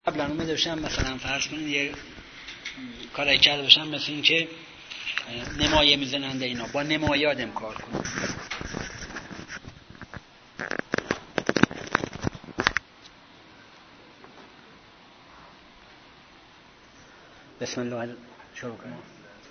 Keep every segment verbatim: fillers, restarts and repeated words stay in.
قبلا اومده باشم مثلا فرض کنید یه کاری کرده باشم مثل این که نمایه میزننده اینا با نمایادم کار کنم. بسم الله شروع کنم.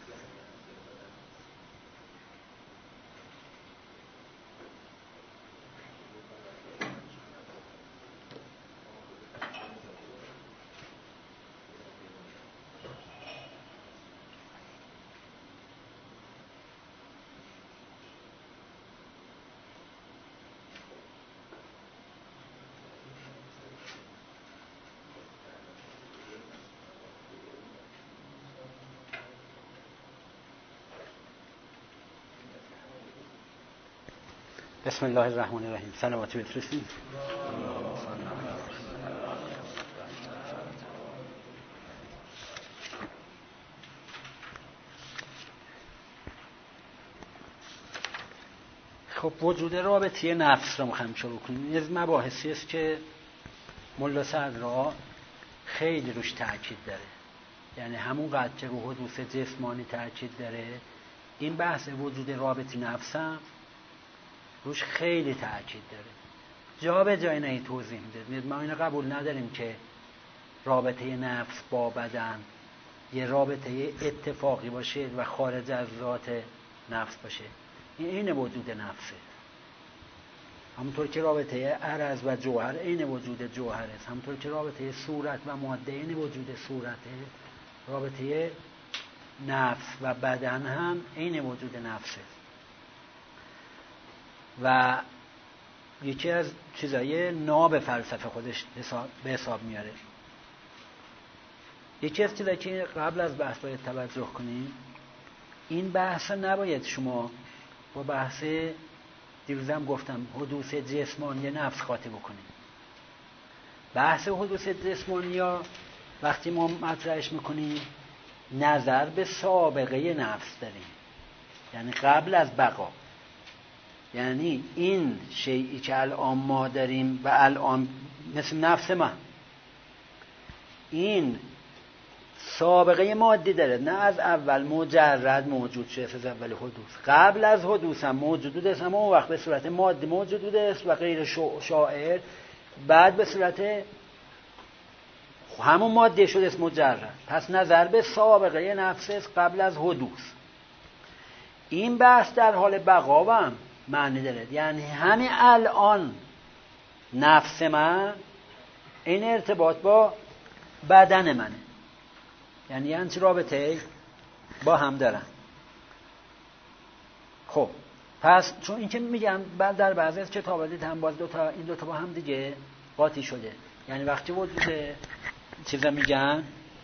بسم الله الرحمن الرحیم. صلوات بفرستید. خب وجود رابطه نفس رو میخوایم شروع کنیم. این مباحثی است که ملا صدرا خیلی روش تاکید داره، یعنی همون قدر که رو حدوث جسمانی تاکید داره، این بحث وجود رابطه نفس هم روش خیلی تاکید داره. جا به جای نه توضیح میده. ما اینو قبول نداریم که رابطه نفس با بدن یه رابطه اتفاقی باشه و خارج از ذات نفس باشه. این عین وجود نفسه. همونطور که رابطه عرض و جوهر عین وجود جوهر است، همونطور که رابطه صورت و ماده عین وجود صورته، رابطه نفس و بدن هم عین وجود نفسه. و یکی از چیزای ناب فلسفه خودش به حساب میاره. یکی از چیزایی که قبل از بحث باید توجه کنیم، این بحث نباید شما با بحث دیروزم گفتم حدوث جسمانی نفس خاطی بکنیم. بحث حدوث جسمانی ها وقتی ما مطرحش میکنیم نظر به سابقه نفس داریم، یعنی قبل از بقا. یعنی این شیئی که الان ما داریم و الان مثل نفس ما، این سابقه مادی داره، نه از اول مجرد موجود شده از اول حدوث. قبل از حدوث هم موجود است، اما اون وقت به صورت مادی موجود است و غیر شاعر، بعد به صورت همون مادی شده است مجرد. پس نظر به سابقه نفس است قبل از حدوث. این بحث در حال بقا هم معنی داره، یعنی همین الان نفس من این ارتباط با بدن منه، یعنی یعنی رابطه با هم دارن. خب پس چون این که میگم در بعضی از کتابا دیدم باز دو تا این دو تا با هم دیگه قاطی شده. یعنی وقتی وجود چیزا میگن،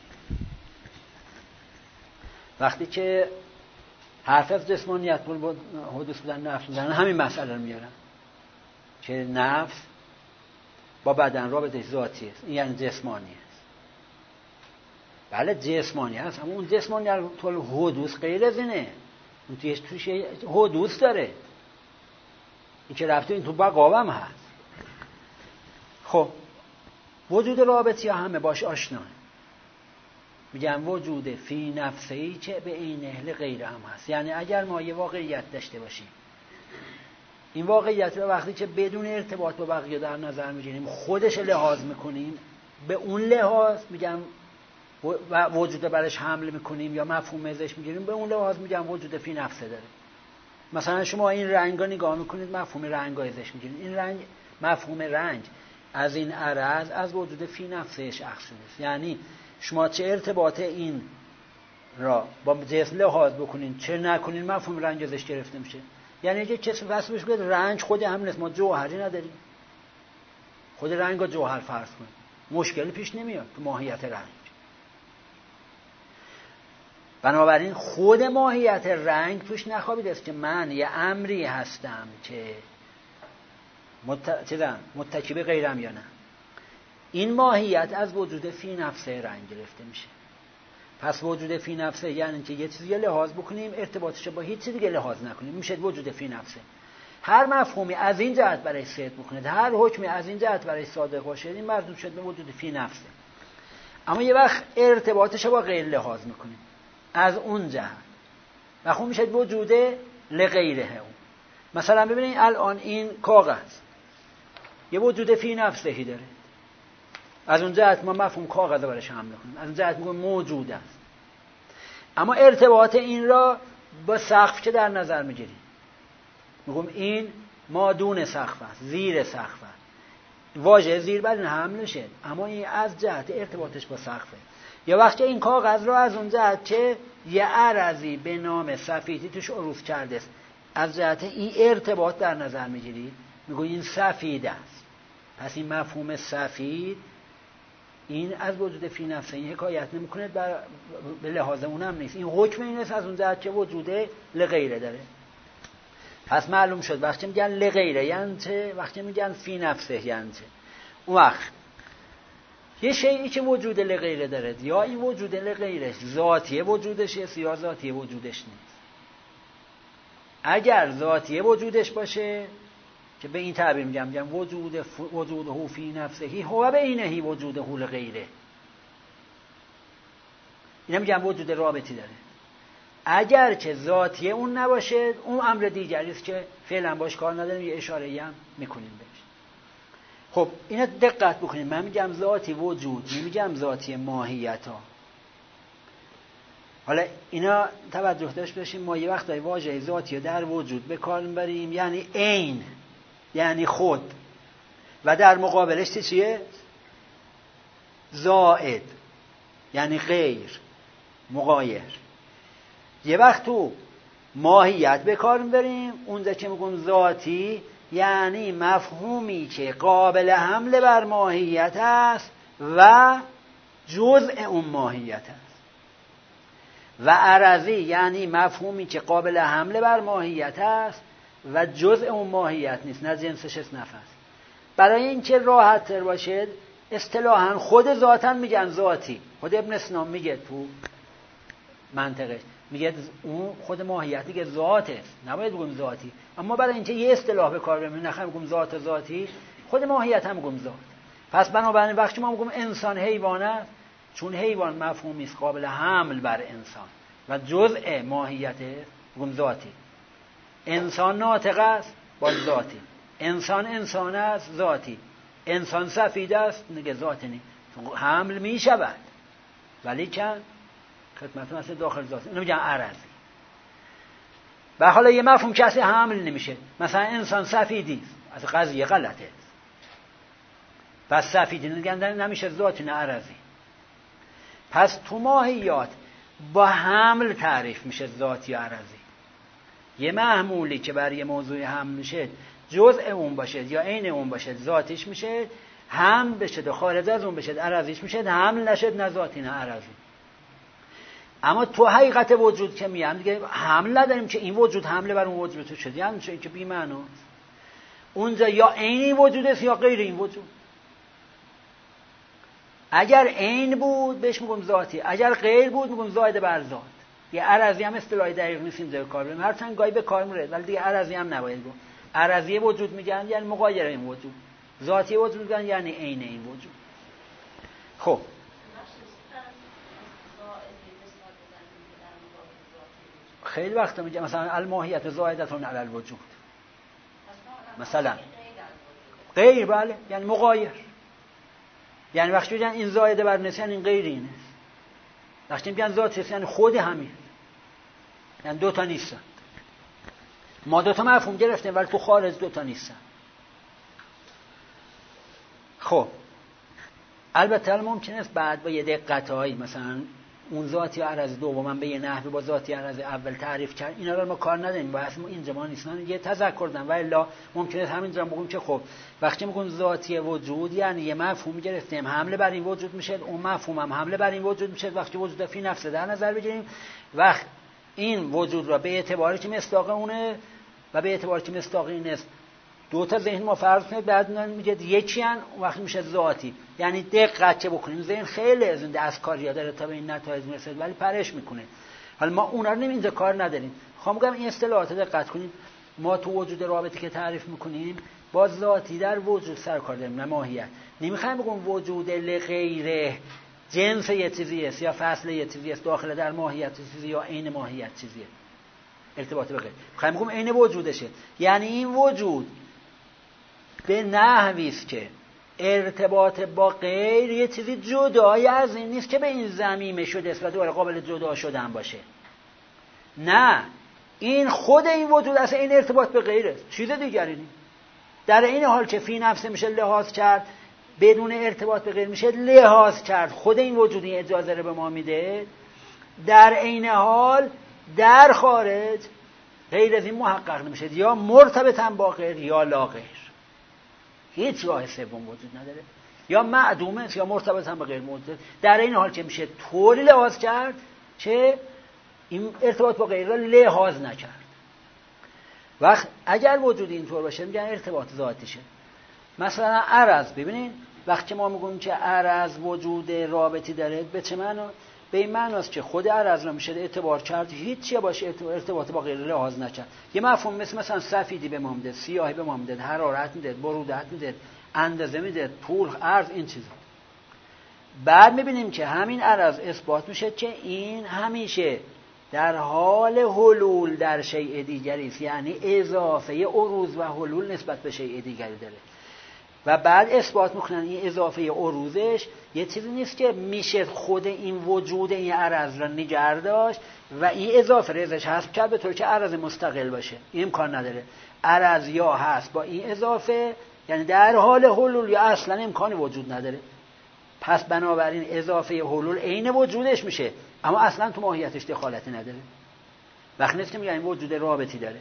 وقتی که حرف از جسمانیت بود حدوث بودن نفس بودن، همین مسئله رو میارن که نفس با بدن رابطه ذاتی است، این یعنی جسمانی است. بله جسمانی است، اما اون جسمانی طول حدوث غیر از اینه، اون تویش توش حدوث داره، این که رفته این تو بقا هم هست. خب وجود رابطی ها همه باش آشنا، میگن وجود فی نفسه‌ای که به عین اهل غیر هم هست. یعنی اگر ما یه واقعیت داشته باشیم، این واقعیت رو وقتی که بدون ارتباط با بقیه در نظر میگیریم، خودش لحاظ میکنیم، به اون لحاظ میگم و وجود برش حمل میکنیم یا مفهوم ازش میگیریم، به اون لحاظ میگم وجود فی نفسه داره. مثلا شما این رنگا نگاه میکنید، مفهوم رنگا ازش میگیرید. این رنگ، مفهوم رنگ از این عرض از وجود فی نفسهش اخذ شده است. یعنی شما چه ارتباط این را با جسم لحاظ بکنین چه نکنین، مفهوم رنگ ازش گرفته میشه. یعنی یه کسی واسه بشه که رنگ خود هم نیست، ما جوهری نداریم، خود رنگ و جوهر فرض کنیم، مشکلی پیش نمیاد تو ماهیت رنگ. بنابراین خود ماهیت رنگ توش نخوابیده است که من یه امری هستم که مت... متکی به غیرم یا نه. این ماهیت از وجود فی نفسه رنگ گرفته میشه. پس وجود فی نفسه یعنی که یه چیزی لحاظ بکنیم ارتباطش با هیچ چیزی دیگه لحاظ نکنیم، میشه وجود فی نفسه. هر مفهومی از این جهت برای صدق بکنید، هر حکمی از این جهت برای صادق باشه، این مربوط شد به وجود فی نفسه. اما یه وقت ارتباطش رو با غیر لحاظ میکنیم از اون جهت و خب میشه وجود لغیره اون. مثلا ببینید الان این کاغذ یه وجود فی نفسهی داره، از اون جهت ما مفهوم کاغذ رو برش حمل کنیم، از اون جهت میگم موجود است. اما ارتباط این را با سقف که در نظر میگیریم، میگم این مادون سقف است، زیر سقف است، واژه زیر بر این حمل میشه، اما این از جهت ارتباطش با سقفه. یا وقتی این کاغذ را از اون جهت که یه عرضی به نام سفیدی توش عروض کرده است، از جهت این ارتباط در نظر میگیرید، میگم این سفید است. پس این مفهوم سفید این از وجود فی نفسه این حکایت نمیکنه، بر به لحاظ اونم نیست. این حکم این است از اون جهت که وجود لغیره داره. پس معلوم شد وقتی میگن لغیره یعنی چه، وقتی میگن فی نفسه یعنی چه. اون وقت یه شیئی که وجود لغیره داره، یا این وجود لغیره ذاتی وجودش است یا ذاتی وجودش نیست. اگر ذاتی وجودش باشه که به این تعبیر میگم میگم وجود ف... وجوده فی نفسه هو بینه وجوده لغیره، اینا میگم وجود رابطی داره. اگر که ذاتی اون نباشه اون امر دیگری است که فعلا باش کار نداریم، یه اشاره‌ای هم میکنیم بهش. خب اینا دقت بکنید، من میگم ذاتی وجود، نمیگم ذاتی ماهیت ها. حالا اینا توجه داشته باشیم، ما یه وقتای واژه ذاتی رو در وجود به کار میبریم، یعنی عین، یعنی خود، و در مقابلش چیه؟ زائد، یعنی غیر، مغایر. یه وقت تو ماهیت به کار میبریم، اونجا که میگم ذاتی یعنی مفهومی که قابل حمل بر ماهیت است و جزء اون ماهیت است. و عرضی یعنی مفهومی که قابل حمل بر ماهیت است و جزء اون ماهیت نیست، نه جنسش است نفس. برای اینکه راحت تر باشد اصطلاحاً خود ذاتاً میگن ذاتی. خود ابن سینا میگه تو منطقش، میگه اون خود ماهیت دیگه ذات است، نباید بگم ذاتی. اما برای اینکه یه اصطلاح به کار ببریم، نخوایم بگم ذات ذاتی، خود ماهیت هم بگم ذات. پس بنابراین وقتی ما میگم انسان حیوان است، چون حیوان مفهومی است قابل حمل بر انسان و جزء ماهیت است، بگم ذاتی. انسان ناطق است با ذاتی، انسان انسان است ذاتی، انسان سفید است نگه ذاتی نیست، حمل می شود ولی چند خدمت مثل داخل ذاتی، اینو میگن عرضی. و حالا یه مفهوم کسی حمل نمیشه، مثلا انسان سفیدی است، از قضیه غلطه، پس سفیدی نگندن نمیشه ذاتی نه عرضی. پس تو ماهیات با حمل تعریف میشه ذاتی یا عرضی. یه محمولی که برای یه موضوع حمل میشه جزء اون باشه یا عین اون باشه ذاتیش میشه، حمل بشه و خارج از اون بشه عرضیش میشه، حمل نشد نه ذاتی نه عرضی. اما تو حقیقت وجود که میگم دیگه حمل نداریم که این وجود حمله بر اون وجود تو شد، یعنی چه که بی معناست. اونجا یا عین وجود است یا غیر این وجود. اگر عین بود بهش میگم ذاتی، اگر غیر بود میگم زائد بر ذات. یه عرضی هم اصطلاح دقیق نیست اینجا کار بریم، هرچند گاهی به کار میره ولی دیگه عرضی هم نباید گفت. عرضی وجود میگن یعنی مغایر این وجود، ذاتی وجود میگن یعنی عین این وجود. خب خیلی وقت میگه مثلا الماهیت زائدتون علی الوجود، مثلا غیر، بله یعنی مغایر، یعنی وقتی میگن این زائده بر نسیان این غیر اینه، وقتی میگن ذات است یعنی خود همین، یعنی دو تا نیستن. ما دو تا مفهوم گرفتیم ولی تو خارج دو تا نیستن. خب البته ممکن است بعد با یه دقتایی مثلا اون ذاتی عرض دومم به یه نحوی با ذاتی عرض اول تعریف کرد، اینا رو ما کار نداریم، بحث ما اینجا ما نیستن، یه تذکر دادم. ولی الا ممکنه همینجا بگم که خب وقتی میگم ذاتی وجود یعنی یه مفهوم گرفتیم حمله بر این وجود میشه، اون مفهوم هم حمله بر این وجود میشه. وقتی وجود فی نفسه در نظر بگیریم، وقت این وجود را به اعتباری که مصداق اونه و به اعتباری که مصداق این است دو تا ذهن ما فرض کنید، بعد میگه یکی ان وقتی میشه ذاتی. یعنی دقت چه بکنیم، ذهن خیلی از این دستکاری‌ها داره تا به این نتایج میرسه ولی پرش میکنه. حالا ما اونا رو اینجا کار نداریم. خواهم بگم این اصطلاحات دقت کنید، ما تو وجود رابطی که تعریف میکنیم با ذاتی در وجود سر کار داریم نه ماهیت. نمیخوایم بگم وجود لغیره جنس یه چیزی است یا فصل یه چیزی است، داخل در ماهیت چیزی یا عین ماهیت چیزیه. ارتباط به غیر خیلی میگم عین وجودشه، یعنی این وجود به نحوی است که ارتباط با غیر یه چیزی جدای از این نیست که به این ضمیمه شده است و دوباره قابل جدا شدن باشه. نه، این خود این وجود اصلا این ارتباط به غیره، چیز دیگری نیست. در این حال که فی نفسه میشه لحاظ کرد، بدون ارتباط به غیر میشه لحاظ کرد، خود این وجود این اجازه رو به ما میده. در این حال در خارج غیر از این محقق نمیشه، یا مرتبطا با غیر یا لا غیر، هیچ راه سوم وجود نداره، یا معدومه یا مرتبطا با غیر موجود. در این حال که میشه طوری لحاظ کرد که این ارتباط با غیر را لحاظ نکرد. وقت اگر وجود اینطور باشه میگن ارتباط ذاتیشه. مثلا عرض، ببینید وقتی ما میگیم که عرض وجود رابطی داره، به چه معنا؟ به این معناست که خود عرض را میشه اعتبار کرد، هیچ چیه باشه ارتباط با غیر لحاظ نکرد. یه مفهوم مثل مثلا سفیدی به ما میده، سیاهی به ما میده، حرارت میده، برودت میده، اندازه میده، طول، عرض، این چیزا. بعد میبینیم که همین عرض اثبات میشه که این همیشه در حال حلول در شیء دیگری است، یعنی اضافه عروض و حلول نسبت به شیء دیگری داره. و بعد اثبات میکنن این اضافه عروضش یه چیزی نیست که میشه خود این وجود این عرض را نگه داشت و این اضافه ریزش حذف کرد به طور که عرض مستقل باشه. این امکان نداره. عرض یا هست با این اضافه، یعنی در حال حلول، یا اصلا امکانی وجود نداره. پس بنابراین اضافه حلول عین وجودش میشه، اما اصلا تو ماهیتش دخالتی نداره. وقتی نیست که میگن این وجود رابطی داره.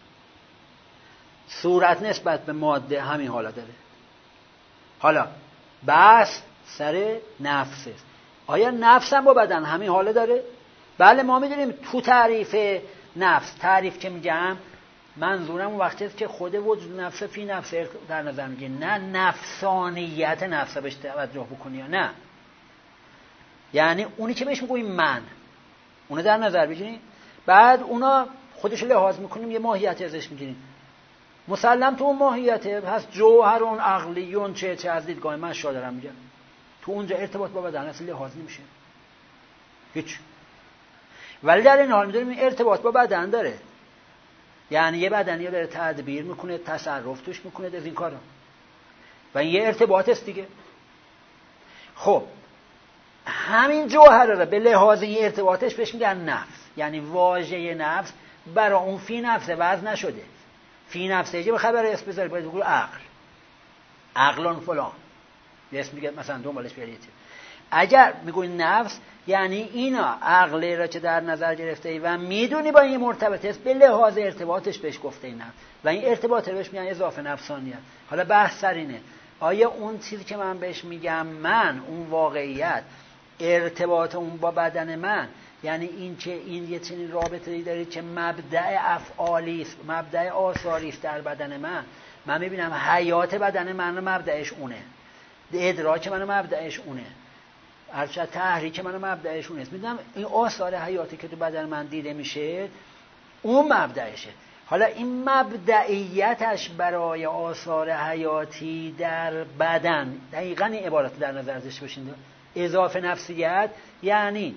صورت نسبت به ماده همین حالا داره. حالا بحث سر نفس است. آیا نفس هم با بدن همین حاله داره؟ بله، ما میدونیم تو تعریف نفس، تعریف که میگم منظورم اون وقتی است که خود وجود نفس فی نفس در نظر میگه، نه نفسانیت نفس بهش توجه بکنی یا نه، یعنی اونی که بهش میگوییم من، اونو در نظر بگیریم، بعد اونا خودش لحاظ میکنیم، یه ماهیت ازش میگیریم. مسلم تو اون ماهیته هست جوهرون عقلیون، چه چه از دیدگاه من شا دارم میگم، تو اونجا ارتباط با بدن اصلا لحاظ نمیشه هیچ. ولی در این حال میدونیم این ارتباط با بدن داره، یعنی یه بدنی رو داره تدبیر میکنه، تصرف توش میکنه از این کارا، و این یه ارتباط است دیگه. خب همین جوهر رو به لحاظ این ارتباطش بهش میگن نفس، یعنی واژه نفس برای اون فی نفس وضع نشده. فی نفسه یه خبر اسم بذاری، باید بگو عقل، عقلان فلان، یه اسم میگه مثلا دنبالش بیارید. اگر میگوی نفس یعنی اینا عقلی را که در نظر گرفته ای و میدونی با این مرتبط است، به لحاظ ارتباطش بهش گفته ای نفس، و این ارتباط رو بهش میگن اضافه نفسانیت. حالا بحث سر اینه آیا اون چیزی که من بهش میگم من، اون واقعیت، ارتباط اون با بدن من، یعنی این که این یه چنین رابطه‌ای داره که مبدأ افعالی است، مبدأ آثاری است در بدن من، من میبینم حیات بدن من مبدأش اونه، ادراک من مبدأش اونه، ارشد تحریک من مبدأش اونه است، میدونم این آثار حیاتی که تو بدن من دیده میشه اون مبدأشه. حالا این مبدئیتش برای آثار حیاتی در بدن، دقیقاً این عبارت در نظر داشته باشید، اضافه نفسیت یعنی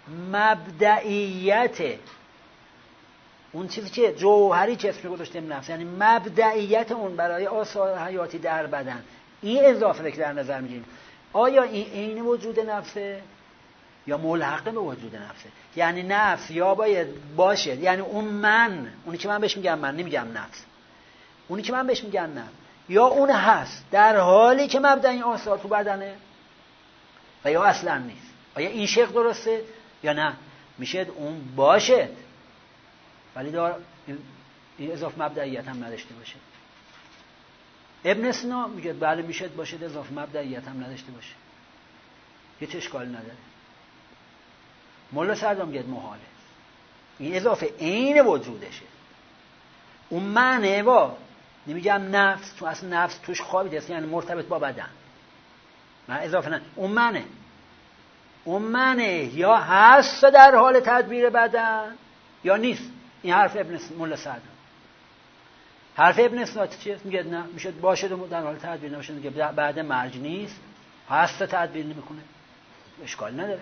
مبدئیت اون چیزی که جوهری که اسم گذاشتیم نفس، یعنی مبدئیت اون برای آثار حیاتی در بدن، این اضافه که در نظر میگیریم. آیا این عین وجود نفسه یا ملحق به وجود نفسه؟ یعنی نفس یا باید باشه، یعنی اون من، اونی که من بهش میگم من، نمیگم نفس، اونی که من بهش میگم نفس، یا اون هست در حالی که مبدأ این آثار تو بدنه و یا اصلا نیست. آیا این شق درسته یا نه؟ میشه اون باشه ولی دار این اضافه مبدئیت هم نداشته باشه. ابن سینا میگه بله میشه باشه اضافه مبدئیت هم نداشته باشه، هیچ اشکالی نداره. مولا سردام میگه محاله، این اضافه عین وجودشه. اون معنی با نمیگم نفس، تو اصل نفس توش خوابیده است، یعنی مرتبط با بدن، من اضافه نه، اون معنی اون معنی یا هست در حال تدبیر بدن یا نیست. این حرف ابن مولا سردام. حرف ابن سینا چیه؟ میگه نه، میشه باشه در حال تدبیر، نمیشه میگه بعد مرج نیست، هست تدبیر نمیکنه. اشکال نداره.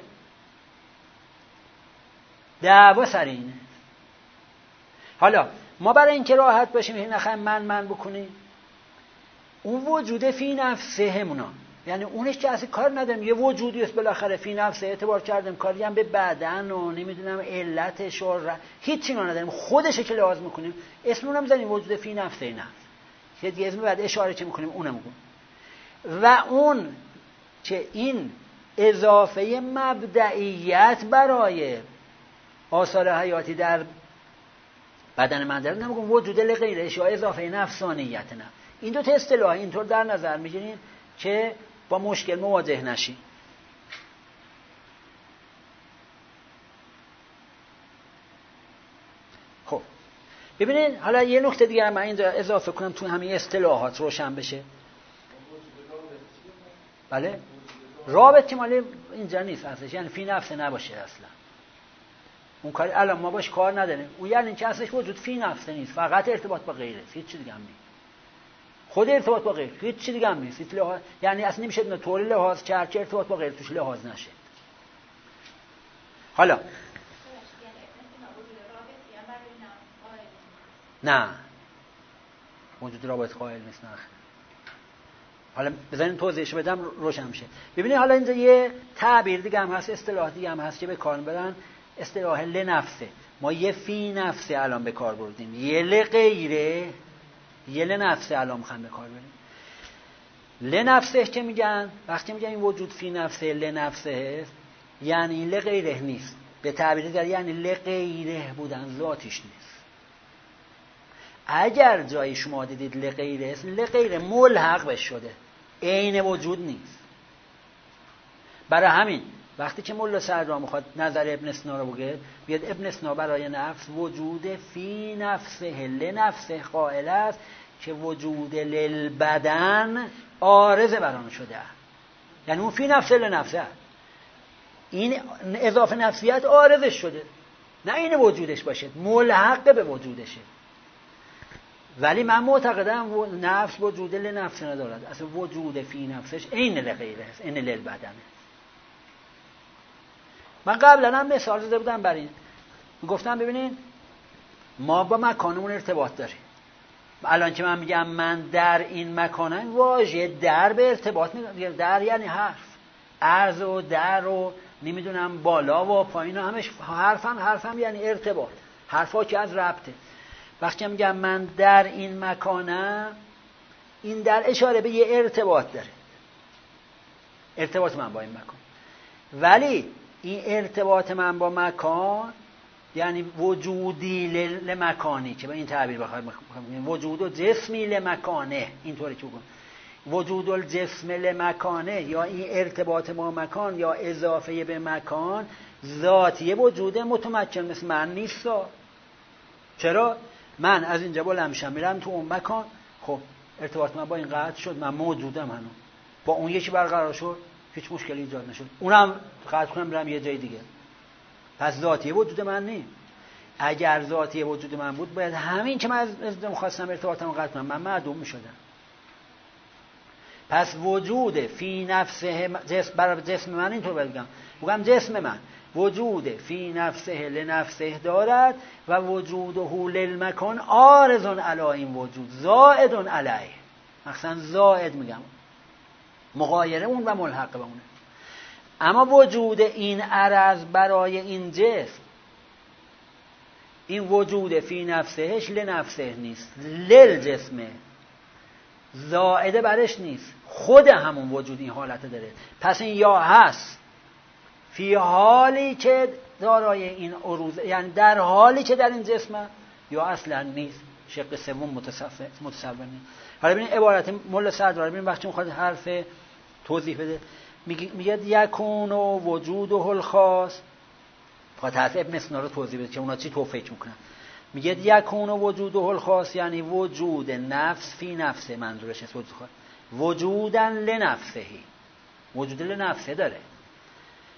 دعوا سر اینه. حالا ما برای اینکه راحت باشیم این نخواهیم من من بکنیم، اون وجود فی نفسه همونا، یعنی اونش که اصلا کار نداریم، یه وجودی است بالاخره فی نفسه، اعتبار کردیم کاری هم به بدن و نمیدونم علتش و ر... هیچی رو نداریم، خودشه که لازم میکنیم اسم اونم بزنیم وجود فی نفسه نفس، که دیگه اسم بعد اشاره چه میکنیم اونم میگیم. و اون که این اضافه مبدئیت برای آثار حیاتی در بدن من داره، نمیگم وجود لغیرش یا اضافه نفسانیت نه. این دو تا اصطلاح اینطور در نظر میگیرین که با مشکل مواجه نشین. خب ببینید حالا یه نکته دیگه من اینجا اضافه کنم تو همین اصطلاحات روشن بشه. بله رابط که مال اینجا نیست اصلا، یعنی فی نفس نباشه اصلا، اون کاری الان ما باش کار نداریم. اون یعنی اینکه اصلش وجود فی نفس نیست، فقط ارتباط با غیره، هیچ چیز دیگه هم نیست. خود ارتباط با غیر هیچ چیز دیگه هم نیست. لحاظ... یعنی اصلا نمیشه نه طوری لحاظ کرد که ارتباط با غیر توش لحاظ نشه. حالا نه وجود رابط قائل نیست. نه حالا بذارین توضیحش بدم روشن میشه. ببینید حالا اینجا یه تعبیر دیگه هم هست، اصطلاح دیگه هم هست که به کار برن، اصطلاح لنفسه. ما یه فی نفسه الان به کار بردیم، یه لغیره، یه لنفسه الان میخوام به کار بریم. لنفسه که میگن وقتی میگن این وجود فی نفسه لنفسه هست، یعنی لغیره نیست. به تعبیر دیگر یعنی لغیره بودن ذاتیش نیست. اگر جای شما دیدید لغیره است، لغیره ملحق بهش شده، عین وجود نیست. برای همین وقتی که ملا صدرا میخواد نظر ابن سینا رو بگه، بیاد ابن سینا برای نفس وجود فی نفسه لنفسه قائل است که وجود للبدن عارض بران شده، یعنی اون فی نفسه لنفسه، این اضافه نفسیت عارضش شده، نه این وجودش باشه، ملحق به وجودشه. ولی من معتقدم نفس وجود لنفسه ندارد، اصلا وجود فی نفسش عین لغیره است، عین للبدنه. من قبلا هم مثال زده بودم برای این، گفتم ببینین ما با مکانمون ارتباط داریم. الان که من میگم من در این مکانم، واژه در به ارتباط میگم، در یعنی حرف، عرض و در و نمیدونم بالا و پایین و همش حرفم، حرفم یعنی ارتباط، حرفا که از ربطه. وقتی میگم من در این مکانم، این در اشاره به یه ارتباط داره، ارتباط من با این مکان. ولی این ارتباط من با مکان یعنی وجودی لمکانی، که به این تعبیر بخوایم وجود و جسمی لمکانه، اینطوری که بگم وجود الجسم لمکانه، یا این ارتباط با مکان یا اضافه به مکان ذاتی وجود متمکن مثل من نیست. چرا؟ من از اینجا بلند میشم میرم تو اون مکان، خب ارتباط من با این قطع شد، من موجودم هنوز، با اون یکی برقرار شد، هیچ مشکلی ایجاد نشد، اونم قطع کنم برم یه جای دیگه، پس ذاتی وجود من نیست. اگر ذاتی وجود من بود باید همین که من از ازدم خواستم ارتباطم قطع کنم، من معدوم میشدم. پس وجود فی نفسه جسم، برای جسم من اینطور باید بگم، بگم جسم من وجود فی نفسه لنفسه دارد و وجوده للمکان عارض علی این وجود زائد علیه، مثلا زائد میگم مغایره اون و ملحق به اونه. اما وجود این عرض برای این جسم، این وجود فی نفسهش لنفسه نیست، لل جسمه، زائده برش نیست، خود همون وجود این حالت داره. پس این یا هست فی حالی که دارای این عروض، یعنی در حالی که در این جسمه، یا اصلا نیست، شق سوم متصور نیست. حالا ببینید عبارت ملا صدرا، ببینید وقتی میخواد حرف توضیح بده، میگه یکون و وجوده الخاص، خواهد حرف ابن سینا رو توضیح بده که اونا چی تو فکر میکنن. میگه یکون و وجوده الخاص یعنی وجود نفس فی نفسه، منظورش است وجود خاص، وجودن لنفسهی، وجود لنفسه داره.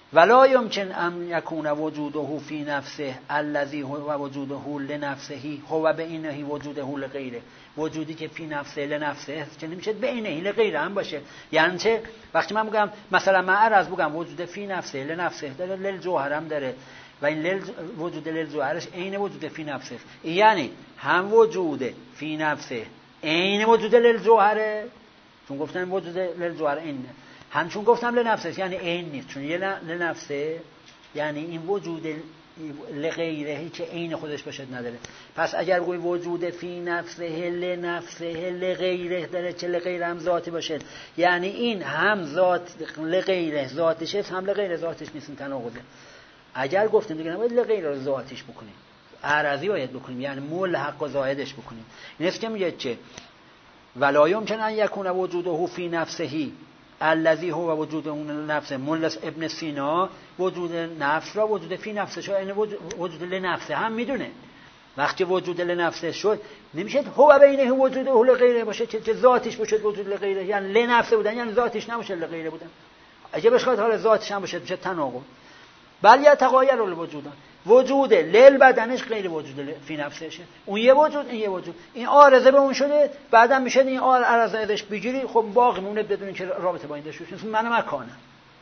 ولا یمکن ان یکون وجوده فی نفسه الذی هو وجوده لنفسه هو بینه وجوده لغیره. وجودی که فی نفسه لنفسه چه نمیشه بینه لغیره هم باشه. یعنی چه؟ وقتی من میگم مثلا من عرض بگم وجود فی نفسه لنفسه داره، للجوهر هم داره و این لیل وجود للجوهرش عین وجود فی نفسه، یعنی هم وجود فی نفسه عین وجود للجوهره، چون گفتم وجود للجوهر عین، هم چون گفتم لنفسه یعنی عین نیست، چون یه لنفسه یعنی این وجود لغیره که عین خودش باشد نداره. پس اگر گوی وجود فی نفسه لنفسه لغیره داره چه لغیره هم ذاتی باشه، یعنی این هم ذات لغیره ذاتش است هم لغیره ذاتش نیست، تناقضه. اگر گفتیم دیگه نباید لغیره رو ذاتش بکنیم، عرضی باید بکنیم، یعنی ملحق و زائدش بکنیم. این است که میگه چه ولا یمکن ان یکون وجوده فی نفسه الذی هو وجود اون نفسه. مولس ابن سینا وجود نفس را وجود فی نفسه شو یعنی وجود لنفسه هم میدونه. وقتی وجود لنفسه شد نمیشه هو بینه وجود اهل غیره باشه که ذاتش باشه وجود لغیره، یعنی لنفسه بودن یعنی ذاتش نباشه لغیره بودن. اگه بخواد حالا ذاتش هم باشه میشه تناقض. بل یا تغایر الوجودان، وجود لیل بدنش غیر وجود فی نفسشه، اون یه وجود این یه وجود، این عارضه به اون شده بعدم میشه این عارضه ازش بگیری خب باقی مونه بدون که رابطه با این داشته باشه، من مکانه.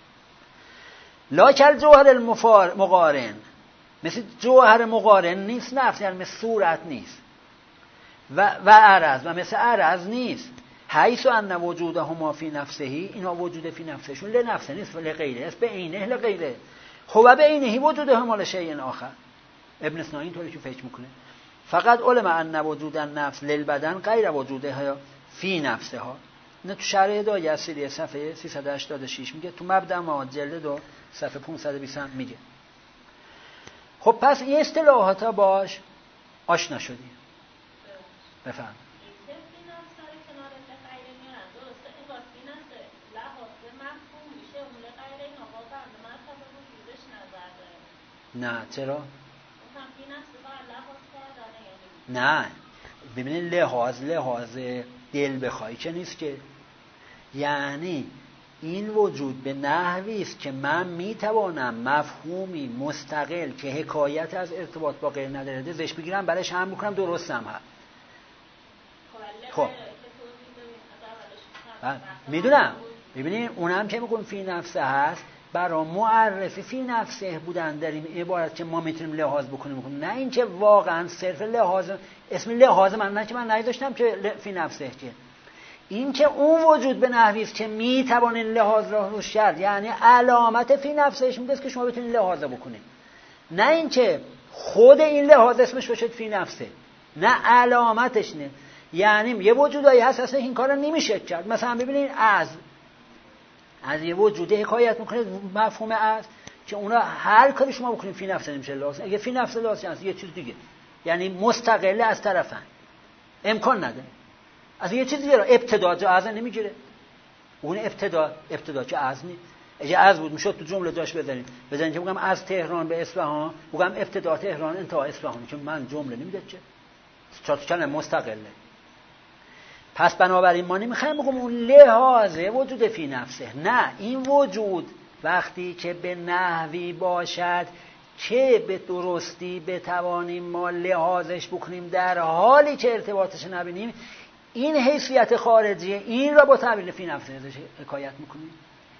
لاکل جوهر المفار مقارن، مثل جوهر مقارن نیست نفس، یعنی مثل صورت نیست و و عرض و مثل عرض نیست. حیث ان وجودهما فی نفسه، اینا وجود فی نفسشون لنفسه نیست ولی غیره است، به عینه لغیره. هو بینه وجودهما لشیء آخر. ابن سینا اینطوری که فکر میکنه. فقط علم ان وجود النفس للبدن غیر وجودها فی نفسها. نه تو شرح هدایه اصلی صفحه سیصد و هشتاد و شش میگه، تو مبدأ مواد جلد دو صفحه پانصد و بیست میگه. خب پس این اصطلاحات باش آشنا شدیم. بفهم. نه چرا؟ نه ببینید لحاظ لحاظ دل بخوای که نیست که، یعنی این وجود به نحوی است که من میتوانم مفهومی مستقل که حکایت از ارتباط با غیر نداره ازش بگیرم برایش هم بکنم درستم هم. خب میدونم ببینید اونم که میگم فی نفسه هست برای معرفی فی نفسه بودن در این عبارت که ما میتونیم لحاظ بکنیم بکنیم، نه این که واقعا صرف لحاظ اسم لحاظ من نه که من نداشتم که فی نفسه که این که اون وجود به نحوی است که میتوانین لحاظ را روش کرد، یعنی علامت فی نفسش میگه که شما بتونید لحاظ بکنید، نه این که خود این لحاظ اسمش باشه فی نفسه، نه علامتش نه. یعنی یه وجودایی هست اصلا این کارا نمیشه کرد. مثلا ببینید از از یه وجود حکایت میکنه مفهوم از که اونا هر کاری شما بکنید فی نفسه نمیشه لازم، اگه فی نفسه لازم است یه چیز دیگه، یعنی مستقله از طرفن امکان نداره از یه چیز دیگه را ابتدا جا از نمیگیره. اون ابتدا ابتدا که از نیست، اگه از بود میشد تو جمله داشت بزنید بزنید که بگم از تهران به اصفهان، بگم ابتدا تهران انتها اصفهان، که من جمله نمیده چه چطور کلمه مستقله. پس بنابراین ما نمیخوایم بگم اون لحاظه وجود فی نفسه، نه این وجود وقتی که به نحوی باشد که به درستی بتوانیم ما لحاظش بکنیم در حالی که ارتباطش نبینیم، این حیثیت خارجیه، این را با تعبیر فی نفسه ازش حکایت میکنیم.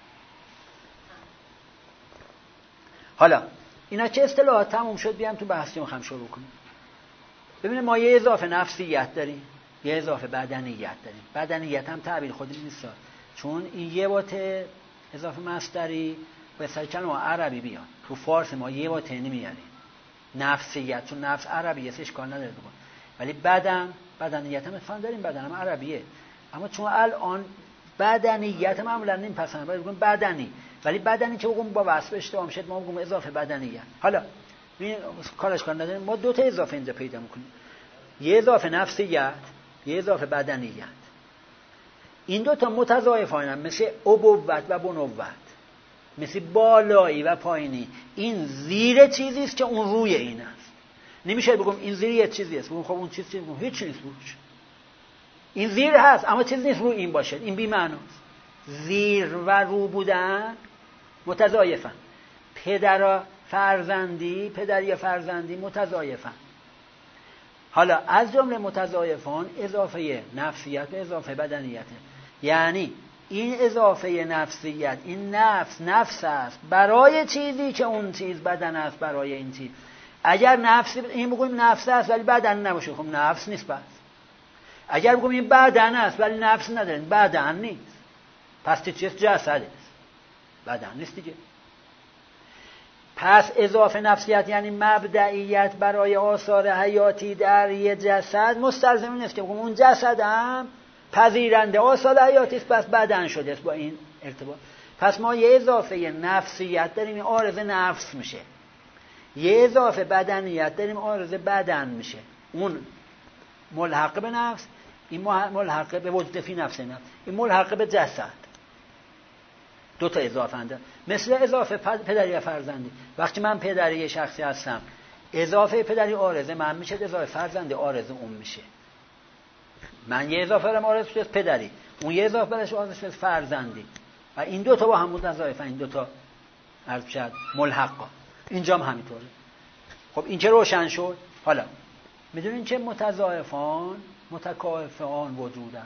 حالا اینا چه اصطلاحات تموم شد، بیام تو بحثی میخوام شروع کنیم. ببینید ما یه اضافه نفسیت داریم، یه اضافه بدنیت داریم. بدنیت هم تعبیر خودی نیست، چون این یه وات اضافه مصدری به سر کلمه عربی بیان، تو فارسی ما یه وات نمیاریم. نفسیت چون نفس عربیه اشکال نداره بگم، ولی بدن بدنیت هم اتفاقا داریم، بدن هم عربیه، اما چون الان بدنیت معمولا نمیپسند باید بگم بدنی، ولی بدنی که بگم با وصف اشتباه میشه ما بگم اضافه بدنیت. حالا ببین کارش کار نداریم، ما دو تا اضافه اینجا پیدا میکنیم، یه اضافه نفسیت یه اضافه بدنیت. این دو تا متضاعفانن، مثل ابوت و بنوت، مثل بالایی و پایینی. این زیر چیزی است که اون روی این است. نمیشه بگم این زیر یه چیزی است، بگم خب اون چیز چیز هیچ نیست روش. این زیر هست اما چیز نیست روی این باشه، این بی معناست. زیر و رو بودن متضاعفن. پدر فرزندی پدر یا فرزندی متضایفن. حالا از جمله متضایفان اضافه نفسیت و اضافه بدنیته. یعنی این اضافه نفسیت، این نفس نفس است برای چیزی که اون چیز بدن است برای این چیز. اگر نفس این بگویم نفس است ولی بدن نباشه، خب نفس نیست. بس اگر بگویم این بدن است ولی نفس نداره، بدن نیست. پس چیز جسد است، بدن نیست دیگه. پس اضافه نفسیت یعنی مبدئیت برای آثار حیاتی در یه جسد مستلزم نیست که اون جسد هم پذیرنده آثار حیاتی است، پس بدن شده است با این ارتباط. پس ما یه اضافه نفسیت داریم، این عارض نفس میشه. یه اضافه بدنیت داریم، عارض بدن میشه. اون ملحق به نفس، این ملحق به وجود فی نفس نفس، این ملحق به جسد. دو تا اضافه انده. مثل اضافه پدری و فرزندی. وقتی من پدری شخصی هستم، اضافه پدری عارضه من میشه، اضافه فرزندی عارضه اون میشه. من یه اضافه دارم عارض شده پدری، اون یه اضافه برش عارض شده فرزندی، و این دو تا با هم متضایفن، این دو تا عرض شد ملحقا. اینجا هم همینطوره. خب این که روشن شد. حالا میدونین چه متضایفان متکافئان وجودن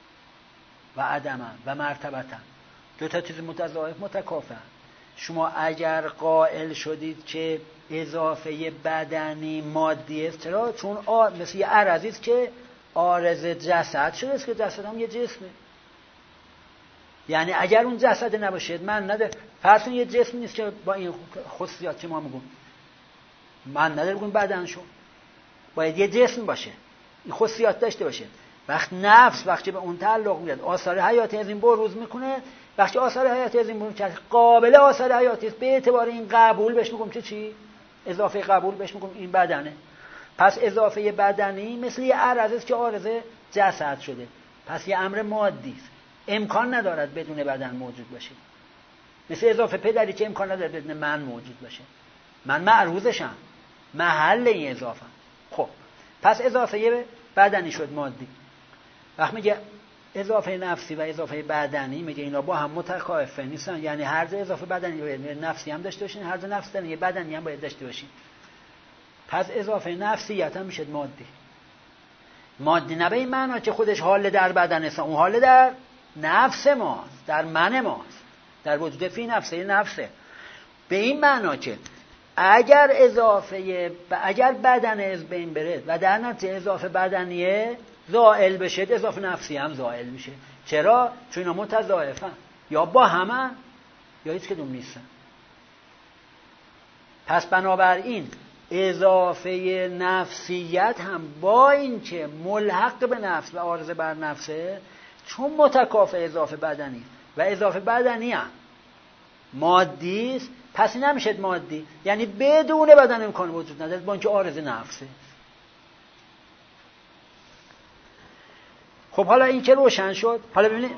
و عدمن و مرتبتن. دو تا چیز متضایف متکافئن. شما اگر قائل شدید که اضافه بدنی مادی است، چرا؟ چون آ... مثل یه عرضی است که عارض جسد شده است، که جسد هم یه جسمه. یعنی اگر اون جسد نباشید من نداره، فرض کنید یه جسم نیست که با این خصوصیات که ما میگیم من نداره بگیم بدن شو، باید یه جسم باشه، این خصوصیات داشته باشه. وقت نفس وقتی به اون تعلق میاد آثار حیاتی از این بروز میکنه، وقتی آثار حیاتی از این بروز میکنه قابل آثار حیاتی است، به اعتبار این قبول بهش میگم چه چی؟ اضافه قبول بهش میگم این بدنه. پس اضافه بدنی مثل یه عرض است که عارض جسد شده، پس یه امر مادی است، امکان ندارد بدون بدن موجود باشه. مثل اضافه پدری که امکان نداره بدون من موجود باشه، من معروضشم، محل این اضافه. خب پس اضافه بدنی شد مادی. وقت میگه اضافه نفسی و اضافه بدنی، میگه اینا با هم متکافئ نیستن، یعنی هر جا اضافه بدنی باید نفسی هم داشته باشین، هر جا نفس دارین یه بدنی هم باید داشته باشین. پس اضافه نفسیت هم میشه مادی. مادی نه به این معنا که خودش حال در بدن است، اون حال در نفس ماست، در من ماست، در وجود فی نفسه نفسه. به این معنا که اگر اضافه ب... اگر بدن از بین بره و در نتیجه اضافه بدنیه زائل بشه، اضافه نفسی هم زائل میشه. چرا؟ چون اینا متضایفن، یا با همه یا هیچ کدوم نیستن. پس بنابراین اضافه نفسیت هم با این که ملحق به نفس و عارض بر نفسه، چون متکافئ اضافه بدنی و اضافه بدنی هم مادی است، پس این نمیشه مادی، یعنی بدون بدن امکان وجود نداره، با اینکه عارض نفسه. خب حالا این که روشن شد، حالا ببینید،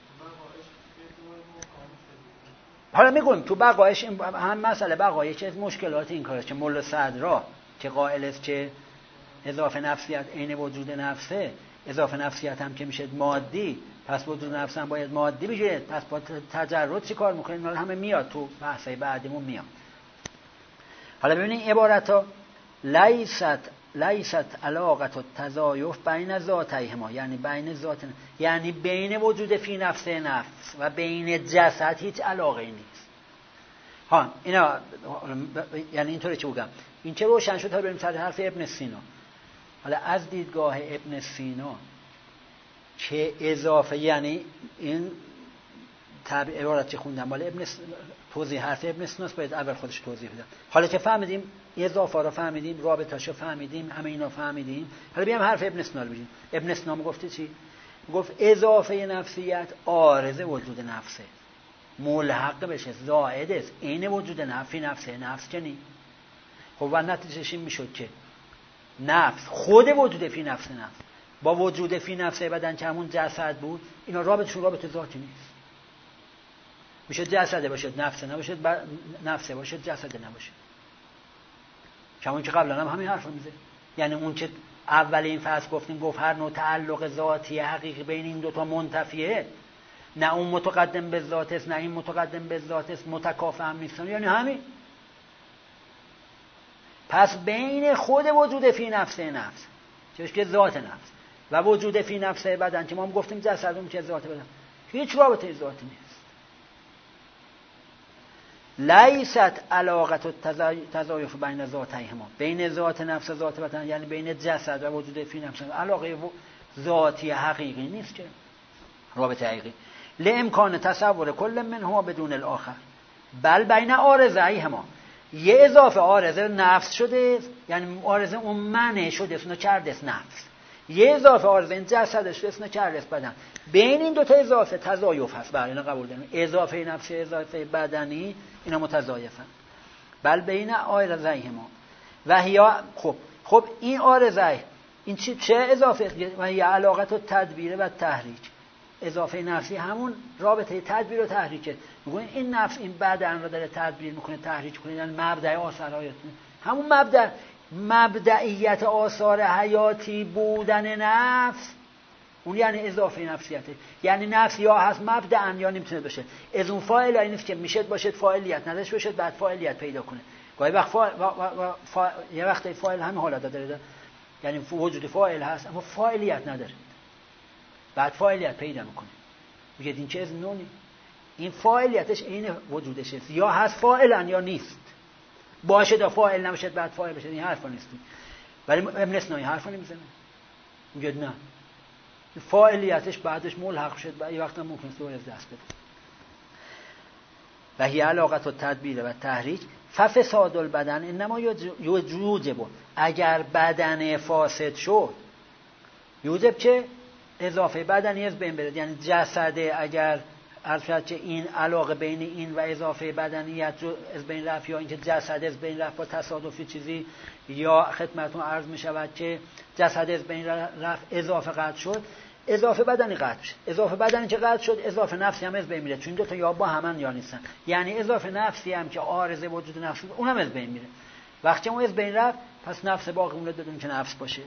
حالا میگم تو بقایش هم مسئله بقایش که از مشکلات این کاره که ملا صدرا که قائل است که اضافه نفسیت عین وجود نفسه، اضافه نفسیت هم که میشه مادی، پس وجود نفس هم باید مادی بشه، پس با تجرد چی کار میکنیم؟ اینا همه میاد تو بحثای بعدیمون میاد. حالا ببینید عبارتا لیست لیست علاقت و تضایف بین ذاتیهما، یعنی بین ذات، یعنی بین وجود فی نفس نفس و بین جسد هیچ علاقه نیست. ها اینا یعنی اینطوری چه بگم، این چه روشن شد. تا بریم سر حرف ابن سینا. حالا از دیدگاه ابن سینا که اضافه، یعنی این تعبیر عبارت که خوندم مال ابن س... توضیح حرف ابن سیناست، باید اول خودش توضیح بدم. حالا که فهمیدیم اضافه رو فهمیدیم، رابطه‌شو فهمیدیم، همه اینا فهمیدیم، حالا بیام حرف ابن سینا رو بگیم. ابن سینا گفته چی؟ گفت اضافه نفسیت عارض وجود نفسه، ملحق بشه، زائد است، عین وجود نفی نفسه، نفس که نی. خب و نتیجهش این میشد که نفس خود وجود فی نفس نفس با وجود فی نفس بدن که همون جسد بود، اینا رابطشون رابطه ذاتی نیست. میشه جسده باشد نفس نباشه، نفسه باشد جسده نباشه. همون که قبلا هم همین حرف رو میزه. یعنی اون که اول این فصل گفتیم، گفت هر نوع تعلق ذاتی حقیقی بین این دوتا منتفیه، نه اون متقدم به ذات است نه این متقدم به ذات است، متکافئ هم نیستن، یعنی همین پس بین خود وجود فی نفسه نفس چیزی که ذات نفس و وجود فی نفسه بدن که ما هم گفتیم جسدم که ذات بدن هیچ رابطه ذاتی نیست. لیست علاقت و تضایف بین ذاتیهما، بین ذات نفس و ذات بدن یعنی بین جسد و وجود فی نفس علاقه ذاتی حقیقی نیست که رابطه حقیقی. لامکان تصور کل منهما بدون الاخر بل بین عارضیهما، یه اضافه عارضه نفس شده یعنی عارضه اون منه شده اسمو کردس نفس، یه اضافه عارضه این جسدش شده اسمو کردس بدن، بین این دوتا اضافه تضایف هست. برای اینا قبول داریم اضافه نفسی اضافه بدنی اینا متضایفن. بل بین عارضیهما و هیا خب خب این عارضه این چی چه اضافه و هی علاقت و تدبیر و تحریک، اضافه نفسی همون رابطه تدبیر و تحریکه. میگن این نفس این بدن رو داره تدبیر میکنه تحریک کنه، یعنی مبدأ آثار حیاتی همون مبدأ مبدئیت آثار حیاتی بودن نفس اون یعنی اضافه نفسیته. یعنی نفس یا هست مبدأ یا نمیتونه باشه از اون فاعل این نیست که میشه باشه فاعلیت نداشته باشه بعد فاعلیت پیدا کنه. گاهی وقت فا... و... و... فا... یه وقت فاعل همین حالت داره یعنی وجود فاعل هست اما فاعلیت نداره بعد فاعلیت پیدا میکنه. میگه این چه از نونی این فاعلیتش این وجودش است یا هست فاعلا یا نیست باشه تا فاعل نمیشه بعد فاعل بشه این حرفا نیست. ولی ابن سینا این حرفا نمیزنه میگه نه فاعلیتش بعدش ملحق شد و یه وقت هم ممکنه دور از دست بده. و هی علاقت و تدبیر و تحریک ففساد البدن انما یوجب، اگر بدن فاسد شد یوجب چه اضافه بدنی از بین بره، یعنی جسده اگر عرض که این علاقه بین این و اضافه بدنیت رو از بین رفت یا اینکه جسد از بین رفت با تصادفی چیزی یا خدمتتون عرض می شود که جسد از بین رفت اضافه قطع شد اضافه بدنی قطع میشه. اضافه بدنی که قطع شد اضافه نفسی هم از بین میره چون دو تا یا با همن یا نیستن. یعنی اضافه نفسی هم که عارضه وجود نفس بود اونم از بین میره. وقتی اون از بین رفت پس نفس باقی مونده بدون که نفس باشه.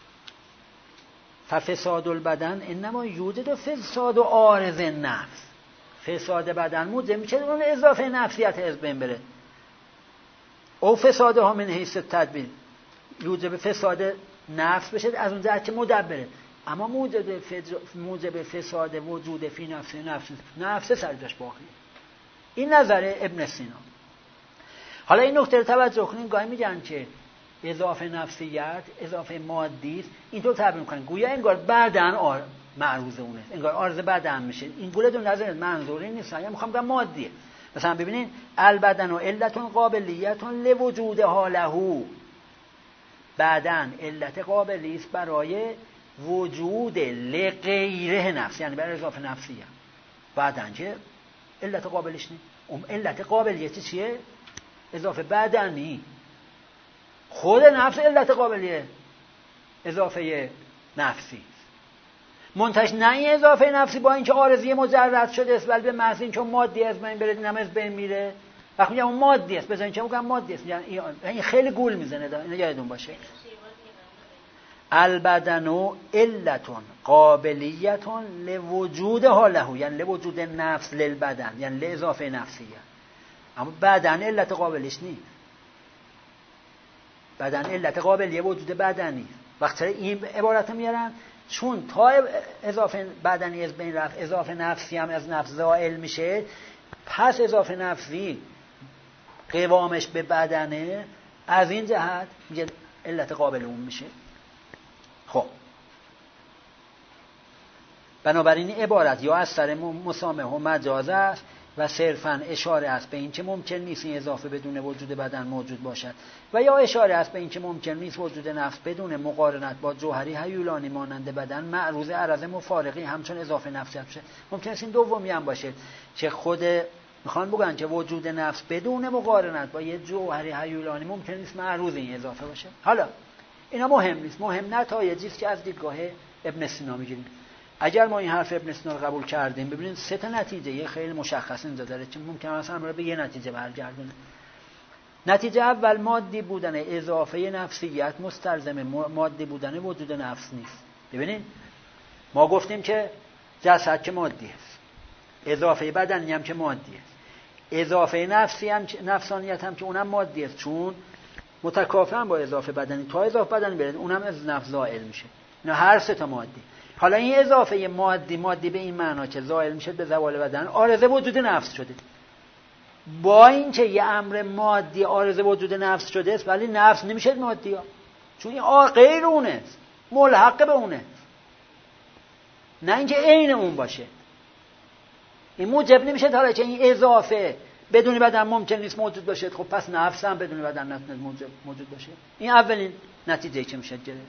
ففساد البدن انما یوجد فساد و عارض نفس، فساد بدن موجب میشه اون اضافه نفسیت از بین بره. او فسادها من حیث تدبیر یوجب فساد نفس بشه از اون جهت که مدبره، اما موجب موجب فساد وجود فی نفس نفس نفس سرجاش باقیه. این نظر ابن سینا. حالا این نکته رو توجه کنین گاهی میگن که اضافه نفسیت اضافه مادی است اینطور تعبیر میکنن گویا انگار بدن آر معروض اونه انگار عارض بدن میشه. این گوله دون نظر منظوری نیست یا میخوام بگم مادیه. مثلا ببینین البدن و علتون قابلیتون لوجودها له، بدن علت قابلی است برای وجود لغیره نفس یعنی برای اضافه نفسیه. بدن چه علت قابلیش نیست اون علت قابلیتی چیه اضافه بدنی. خود نفس علت قابلیه اضافه نفسی منتج نه این اضافه نفسی با اینکه عارضی مجرد شده است ولی به محض اینکه مادی از بین بره اینم از بین میره. وقتی میگم اون مادی است بزنین چه میگم مادی است یعنی این خیلی گول میزنه دا. اینو یادتون باشه البدن علتون قابلیتون لوجودها له یعنی لوجود نفس للبدن یعنی لاضافه نفسیه. اما بدن علت قابلیش نیست. بدن علت قابلیه وجود بدنی. وقتی این عبارت میارن چون تا اضافه بدنی از بین رفت اضافه نفسی هم از نفس زائل میشه پس اضافه نفسی قوامش به بدنه از این جهت میگه علت قابل اون میشه. خب بنابراین عبارت یا از سر مسامح و مجاز است و صرفاً اشاره است به این که ممکن نیست این اضافه بدون وجود بدن موجود باشد و یا اشاره است به این که ممکن نیست وجود نفس بدون مقارنت با جوهری هیولانی مانند بدن معروض عرض مفارقی همچون اضافه نفسیت بشه. ممکن است این دومی هم باشه که خود میخوان بگن که وجود نفس بدون مقارنت با یه جوهری هیولانی ممکن نیست معروض این اضافه باشه. حالا اینا مهم نیست، مهم نتایجی است که از دیدگاه ابن سینا میگیریم. اگر ما این حرف ابن سینا رو قبول کردیم ببینید سه تا نتیجه یه خیلی مشخص اینجا داره که ممکن است همراه به یه نتیجه برگردونه. نتیجه اول مادی بودن اضافه نفسیت مستلزم مادی بودن وجود نفس نیست. ببینید ما گفتیم که جسد که مادی است اضافه بدنی هم که مادی است اضافه نفسی هم نفسانیت هم که اونم مادی است چون متکافئن با اضافه بدنی. تا اضافه بدنی برید اونم از نفس زائل میشه. اینا هر سه تا مادی. حالا این اضافه مادی مادی به این معنا که زائل میشه به زوال بدن، عارضه وجود نفس شده. با اینکه یه امر مادی عارضه وجود نفس شده است، ولی نفس نمیشه مادی ها، چون این غیر اونه، ملحق به اونه، نه اینکه عین اون باشه. این موجب نمیشه تا که این اضافه بدون بدن ممکن نیست موجود باشه. خب پس نفس هم بدون بدن نتونه موجود باشه. این اولین نتیجه که میشه گرفت.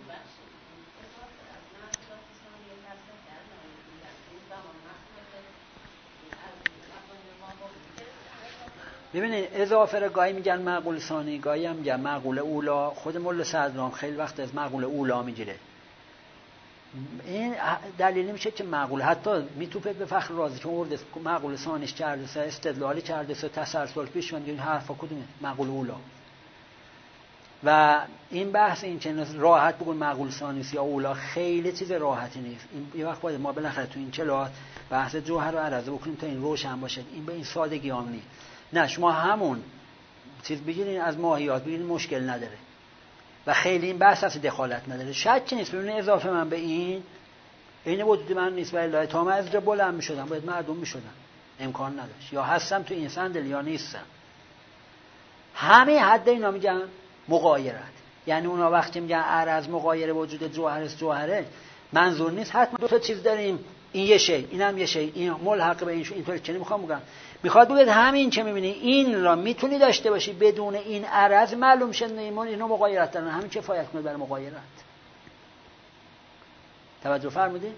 ببینید اضافه را گاهی میگن معقول ثانی، گاهی هم میگن معقول اولا. خود مولا صدرام خیلی وقت از معقول اولا میگیره. این دلیل نمیشه که معقول، حتی میتوپه به فخر رازی که ورده معقول ثانیش کرده سه، استدلالی کرده سه، تسلسل پیش من، این حرفا کدومه؟ معقول اولا. و این بحث این که راحت بگون معقول ثانیس یا اولا خیلی چیز راحتی نیست. این یه وقت باید ما بالاخره تو این کلاس بحث جوهر و عرضه بکنیم تا این روشن باشه. این به این سادگی هم نیست. نه شما همون چیز بگیرین از ماهیات بگیرین مشکل نداره و خیلی این بحث اصلا دخالت نداره. شکی نیست. ببینید اضافه من به این این وجود من نیست، ولی تا من از جا بلند میشدم باید معدوم میشدم، امکان نداشت. یا هستم تو این صندلی یا نیستم. همه حد اینا میگن مغایرت. یعنی اونا وقتی میگن عرض مغایر وجود جوهر است، جوهره منظور نیست حتما دو تا چیز داریم، این یه شی اینم یه شی، این ملحق به این شو. اینطوری که نمیخوام بگم. میخواد بگه همین که میبینی این را میتونی داشته باشی بدون این عرض معلوم شه نیمون اینو مغایرت دارن، همین کفایت کنه برای مغایرت. توجه فرمودین؟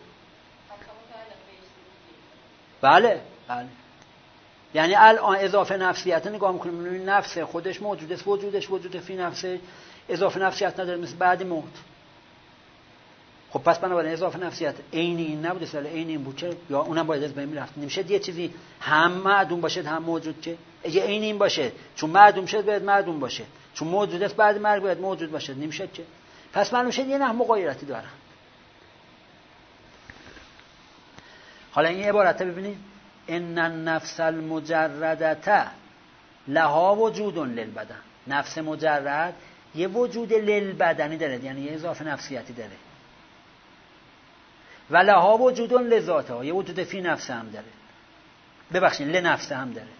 بله بله. یعنی الان اضافه نفسیت نگاه میکنیم میبینیم نفس خودش موجوده است، وجودش وجود فی نفسه، اضافه نفسیت نداره مثل بعد موت. خب پس بنابراین اضافه نفسیت عین این نبوده، ولی عین این بود که یا اونم باید از بین میرفت. نمیشه یه چیزی هم معدوم باشه هم موجود که اگه عین این باشه چون معدوم شد باید معدوم باشه، چون موجود است بعد مرگ باید موجود باشه، نمیشه که. پس معلوم شد یه نه مغایرتی داره. حالا این عبارت ببینید ان النفس المجردة لها وجود للبدن. نفس مجرد یه وجود للبدنی داره، یعنی یه اضافه نفسیتی داره. و لها وجود لذاتها، یه وجود فی نفس هم داره، ببخشید لنفس هم داره.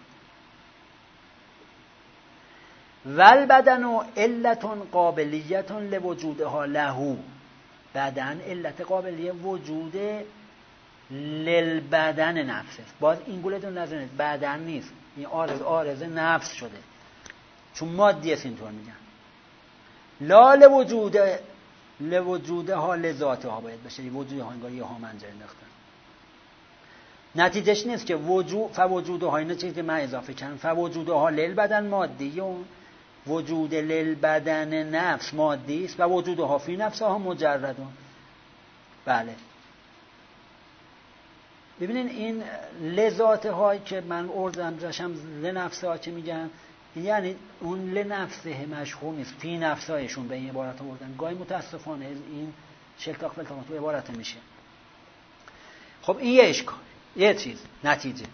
والبدن علت قابلیت لوجودها له. بدن علت قابلیه وجود للبدن نفس است. باز این گولتون نزنید، بدن نیست، این عارض عارض نفس شده چون مادی است. اینطور میگن لا لوجود لوجودها لذاتها باید بشه. وجودها انگار یه ها منجر انداختن. نتیجهش نیست که وجود فوجودها اینا چیزی که من اضافه کردم. فوجودها للبدن مادی و وجود للبدن نفس مادی است و وجودها فی نفسها مجردون. بله ببینین این لذات هایی که من اردم داشتم لنفسها که میگن، یعنی اون لنفسه مشهور نیست، فی نفسایشون به این عبارت آوردن. گاهی متاسفانه این شکل اخفلتامات تو عبارت میشه. خب این یه اشکال، یه چیز نتیجه.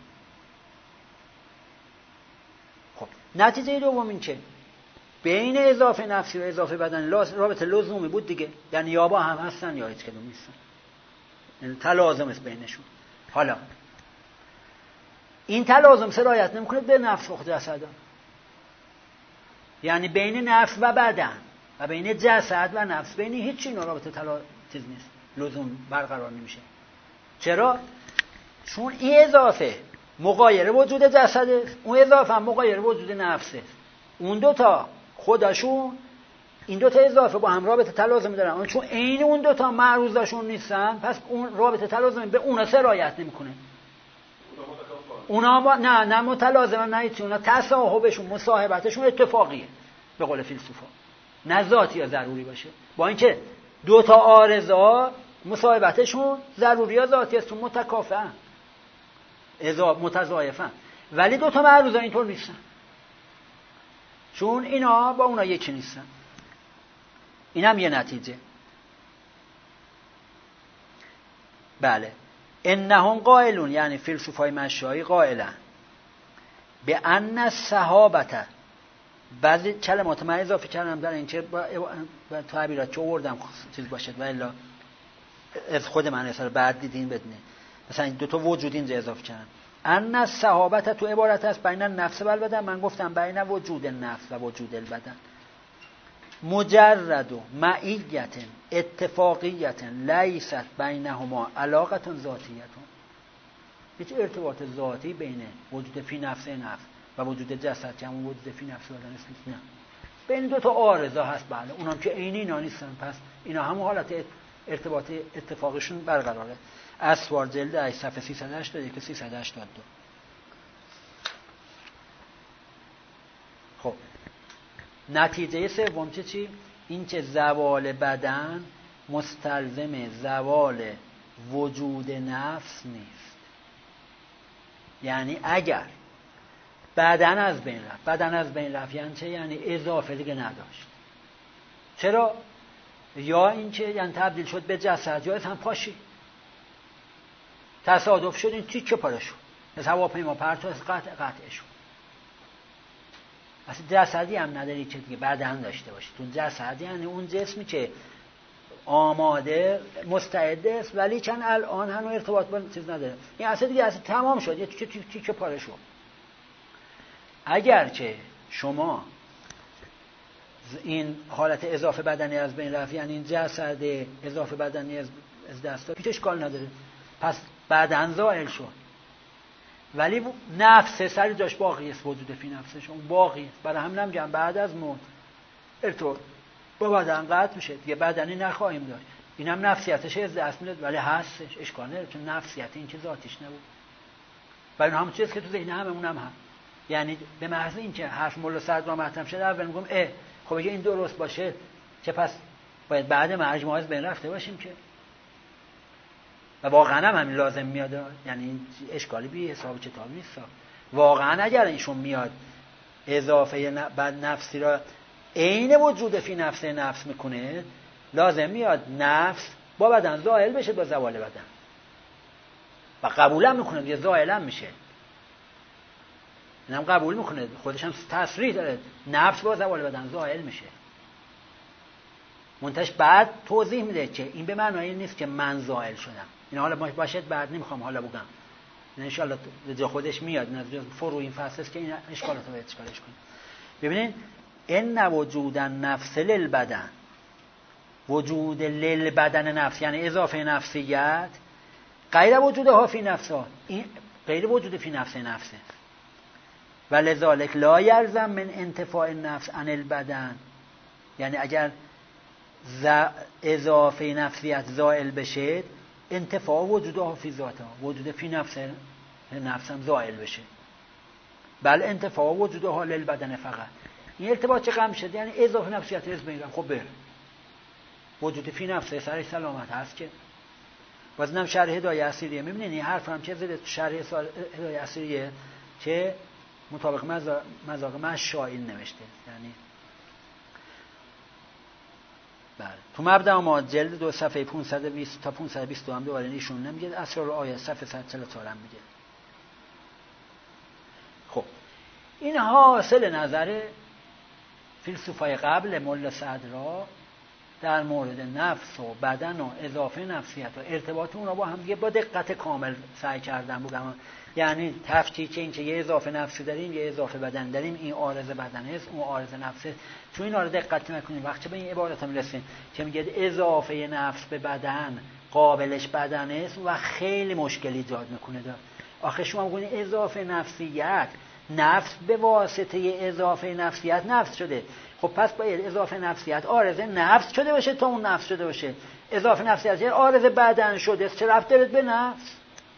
خب نتیجه دوم این که بین اضافه نفسی و اضافه بدنی رابطه لزومی بود دیگه، یعنی یا با هم هستن یا هیچ کدوم نیستن، یعنی تلازم است بینشون. حالا این تلازم سرایت نمیکنه به نفس و جسد، یعنی بین نفس و بدن و بین جسد و نفس بین هیچ چیز رابطه تلازم نیست، لزوم برقرار نمیشه. چرا؟ چون این اضافه مغایر وجود جسده، اون اضافه هم مغایر وجود نفسه. اون دوتا خودشون این دوتا اضافه با هم رابطه تلازمی دارن، چون عین اون دوتا معروضشون نیستن پس اون رابطه تلازمی به اونا سرایت نمیکنه. اونا با... نه نه متلازمن، نه چون اونا تصاحبشون مصاحبتشون اتفاقیه به قول فیلسوفا، نه ذاتی یا ضروری باشه. با اینکه دوتا عارضا مصاحبتشون ضروری یا ذاتی است، متکافئن اضافه متضاعفن، ولی دوتا معروضا اینطور نیستن چون اینا با اونا یکی نیستن. این هم یه نتیجه. بله انهم قائلون، یعنی فیلسوفای مشایی قائلن به ان الصحابه بعضی کلمات من اضافه کردم در این چه با تعبیرات چه آوردم چیز باشد و الا از خود من اصلا بعد دیدین بدونه. مثلا دو تا وجود اینجا اضافه کردم. ان صحابت تو عبارت است بین نفس و البدن. من گفتم بین وجود نفس و وجود البدن. مجرد و معیت اتفاقیت لیست بینهما علاقه ذاتیه. هیچ ارتباط ذاتی بین وجود فی نفس نفس و وجود جسد که همون وجود فی نفس بدن است نه. بین دو تا عارضه هست. بله اونام که عینی اینا نیستن، پس اینا همون حالت ارتباط اتفاقشون برقراره. اسوار جلد ای صفحه سیصد و هشتاد یک سیصد و هشتاد و دو. خب نتیجه سوم چه چی؟ این که زوال بدن مستلزم زوال وجود نفس نیست. یعنی اگر بدن از بین رفت، بدن از بین رفت یعنی چه؟ یعنی اضافه دیگه نداشت. چرا؟ یا این که یعنی تبدیل شد به جسد یا هم پاشی. تصادف شد این تیکه پاره شد. از هواپیما پرت از قطع قطع شد. اصلا جسدی هم نداری که دیگه بدن داشته باشی. تو جسدی یعنی اون جسمی که آماده مستعد است ولی چند الان هنوز ارتباط با چیز نداره. این اصلا دیگه اصلا تمام شد. یه تیکه تیکه پاره شد. اگر که شما این حالت اضافه بدنی از بین رفت یعنی این جسد اضافه بدنی از دست داد هیچ اشکال نداره. پس بدن زائل شد ولی نفس سری داشت باقی است. وجود فی نفسش اون باقی است. برای همین هم میگم بعد از موت ارتباط با بدن قطع میشه دیگه. بدنی نخواهیم داشت. اینم نفسیتش از دست میاد ولی هستش. اشکال نداره چون نفسیت این که ذاتیش نبود. ولی همون چیزی که تو ذهن هممون هم هست. یعنی به محض اینکه حرف مولا صدر مطرح شده اول میگم اه خب اگه این درست باشه چه پس باید بعد مرج ما از بین رفته باشیم که و واقعا هم همین لازم میاد. یعنی اشکالی بی حساب کتابی نیست. واقعا اگر ایشون میاد اضافه بعد نفسی را عین وجود فی نفس نفس میکنه لازم میاد نفس با بدن زائل بشه با زوال بدن و قبول هم میکنه دیگه زائل هم میشه. اینم قبول میکنه خودش هم تصریح داره نفس با زوال بدن زائل میشه. منتش بعد توضیح میده که این به معنی نیست که من زائل شدم. این حالا باشد بعد نمیخوام حالا بگم. این ان شاء الله جا خودش میاد. این از فرو این فصل است که این اشکالات رو اشکالش کنه. ببینید ان وجود النفس للبدن وجود للبدن نفس یعنی اضافه نفسیت غیر وجودها فی نفسها این غیر وجود فی نفس نفسه ولذالک لا یلزم من انتفاع النفس عن البدن. یعنی اگر اضافه نفسیت زائل بشه انتفاع وجودها فی ذاتها وجود فی نفس نفس هم زائل بشه. بل انتفاع وجودها للبدن فقط. این ارتباط چه قم شد؟ یعنی اضافه نفسیت از بین رفت. خب بره وجود فی نفس سر سلامت هست که وزنم شرح هدایه اصیلیه. میبینین این حرف هم چه زده تو شرح هدایه اصیلیه که مطابق مذاق مشائیل نوشته. یعنی بله تو مبدأ ما جلد دو صفحه پانصد و بیست تا پانصد و بیست و دو هم دوباره ایشون نمیگه. اسرار آیه صفحه صد و چهل و چهار هم میگه. خب این حاصل نظر فیلسوفای قبل ملا صدرا در مورد نفس و بدن و اضافه نفسیت و ارتباط اونا با هم دیگه با دقت کامل سعی کردن بودم. یعنی تفکیک این که یه اضافه نفسی داریم یه اضافه بدن داریم این عارض بدن است اون عارض نفس است. چون اینا رو دقت نکنیم وقتی به این عبارت هم رسیم که میگه اضافه نفس به بدن قابلش بدن است و خیلی مشکل ایجاد میکنه. دار آخه شما میگین اضافه نفسیت نفس به واسطه اضافه نفسیت نفس شده. خب پس باید اضافه نفسیت عارض نفس شده باشه تا اون نفس شده باشه. اضافه نفسیت عارض بدن شده چه ربط داره به نفس؟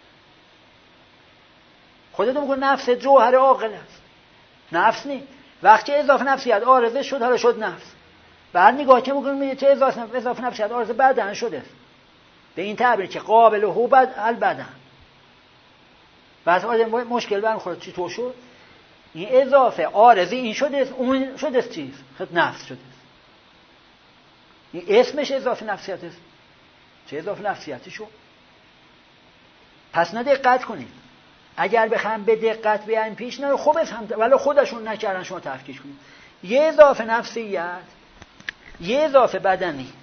خودتون میگن نفس جوهر عاقل است. نفس نی. وقتی اضافه نفسیت عارضه شد حالا شد نفس. بعد نگاه که میگن میگه چه اضافه اضافه نفسیت عارض بدن شده. به این تعبیر که قابل هو بد البدن. بعد آدم مشکل برمیخوره چی تو شد؟ این اضافه عارضی این شده است اون شده است چیز خود نفس شده است. این اسمش اضافه نفسیت است. چه اضافه نفسیتی شو؟ پس نه دقت کنید. اگر بخوام به دقت بیایم پیش نه خوب است هم ولی خودشون نکردن شما تفکیک کنید. یه اضافه نفسیت، یه اضافه بدنی.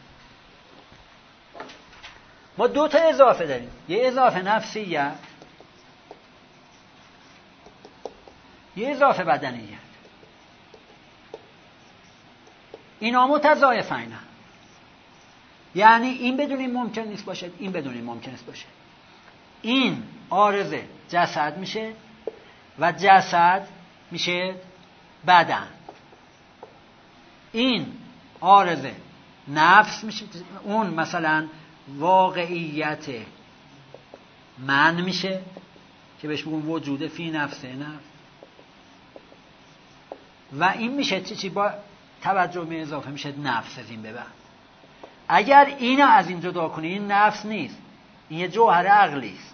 ما دو تا اضافه داریم، یه اضافه نفسیت، یه اضافه بدنیت. اینا متضاعفین، یعنی این بدون این ممکن نیست باشه، این بدون این ممکن نیست باشه. این عارضه جسد میشه و جسد میشه بدن. این عارضه نفس میشه، اون مثلا واقعیت من میشه که بهش بگیم وجود فی نفسه نفس. و این میشه چی چی با توجه به اضافه میشه نفس از این ببر. اگر اینو از این جدا کنی این نفس نیست، این یه جوهر عقلی است.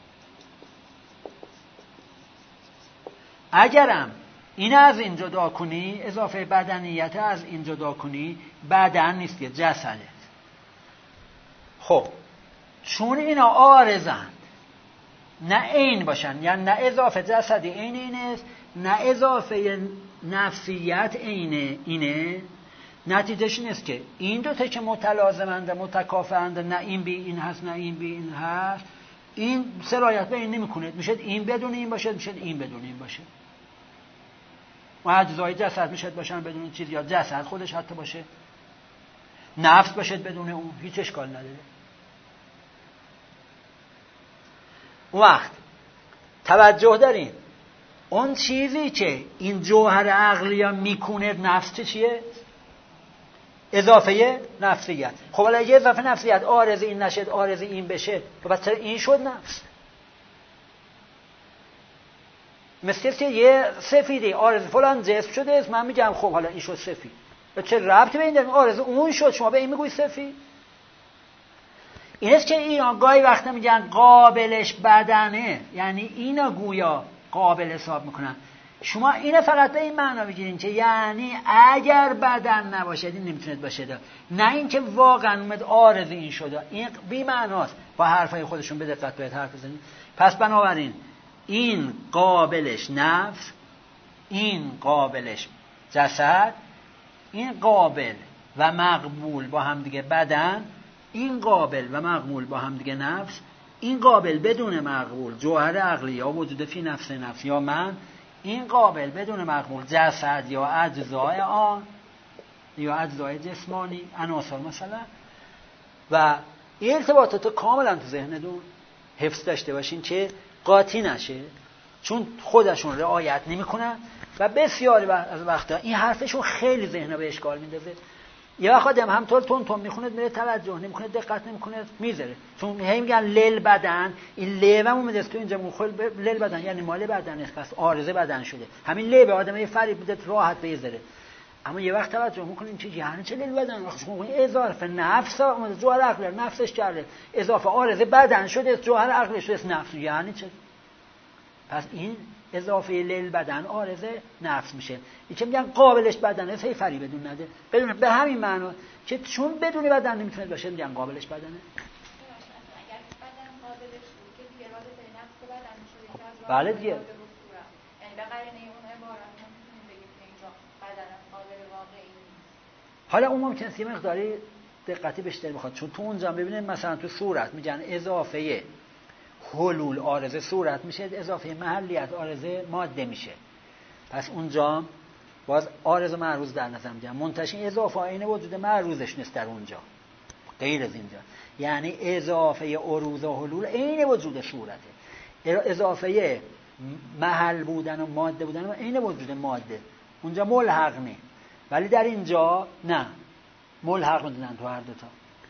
اگرم اینو از این جدا کنی، اضافه بدنیت از این جدا کنی، بدن نیست یه جسده. خب چون اینا عارضند، نه عین باشن، یعنی نه اضافه جسدی عین اینه، نه اضافه نفسیت عین اینه، نتیجهش این است که این دو تا که متلازمند متکافئند، نه این بی این هست نه این بی این هست، این سرایت به این نمیکنه، میشه این بدون این باشه، میشه این بدون این باشه. و اجزای جسد میشه باشن بدون چیز، یا جسد خودش حتی باشه، نفس باشه بدون اون، هیچ اشکال نداره. اون وقت توجه دارین اون چیزی که این جوهر عقلی ها میکنه نفس چیه؟ اضافه نفسیت. خب حالا یه اضافه نفسیت عارض این نشد، عارض این بشه، و چرا این شد نفس؟ مثل که یه سفیدی عارض فلان جسم شده است، من میگم خب حالا این شد سفید، و چه ربطی به این داره؟ عارض اون شد، شما به این میگوی سفید. این است که اینا گاهی وقتا میگن قابلش بدنه، یعنی اینا گویا قابل حساب میکنن. شما اینو فقط به این معنا بگیرین که یعنی اگر بدن نباشه این نمیتونه باشه، نه اینکه واقعا اومد عارض این شده. این بی معناست. با حرفای خودشون به دقت باید حرف بزنید. پس بنابراین این قابلش نفس، این قابلش جسد، این قابل و مقبول با هم دیگه بدن، این قابل و مقبول با هم دیگه نفس، این قابل بدون مقبول جوهر عقلی یا وجود فی نفس نفس یا من، این قابل بدون مقبول جسد یا اجزای آن یا اجزای جسمانی عناصر مثلا. و این ارتباطات کاملا تو ذهنتون حفظ داشته باشین که قاطی نشه، چون خودشون رعایت نمیکنن و بسیاری از وقتا این حرفشون خیلی ذهن به اشکال میندازه. یه وقت آدم همطور تون تون میخونه، میره توجه نمیکنه، دقت نمیکنه، میذاره. چون هی میگن لیل بدن، این لیوم اومده است تو اینجا مخول لیل بدن یعنی مال بدن است، پس عارضه بدن شده. همین لیو آدم یه فریب بده راحت بذاره. اما یه وقت توجه میکنین چه یعنی چه لیل بدن؟ آخه اضافه نفس اومده جوهر عقل نفسش کرده، اضافه عارضه بدن شده، جوهر عقل شده نفس، یعنی چه؟ پس این اضافه لیل بدن عارضه نفس میشه. این که میگن قابلش بدنه، هی فری بدون نده، بدون به همین معنا که چون بدون بدن نمیتونه باشه میگن قابلش بدنه. اگر بدن قابلش بود که دیگه رابطه نفس و بدن میشه. بله دیگه. یعنی به قرینه اون عبارت نمیتونیم بگیم که اینجا بدن قابل واقعی نیست. حالا اون ممکنه یه مقداری دقتی بیشتر بخواد، چون تو اونجا ببینید مثلا تو صورت میگن اضافه حلول عارضه صورت میشه، اضافه محلیت عارضه ماده میشه. پس اونجا باز عارض معروض در نظر میگیرن. منتشی اضافه عین وجود معروضش نیست در اونجا، غیر از اینجا. یعنی اضافه عروض و حلول عین وجود صورته، اضافه محل بودن و ماده بودن عین وجود ماده. اونجا ملحق نه، ولی در اینجا نه، ملحق میدونن تو هر دوتا.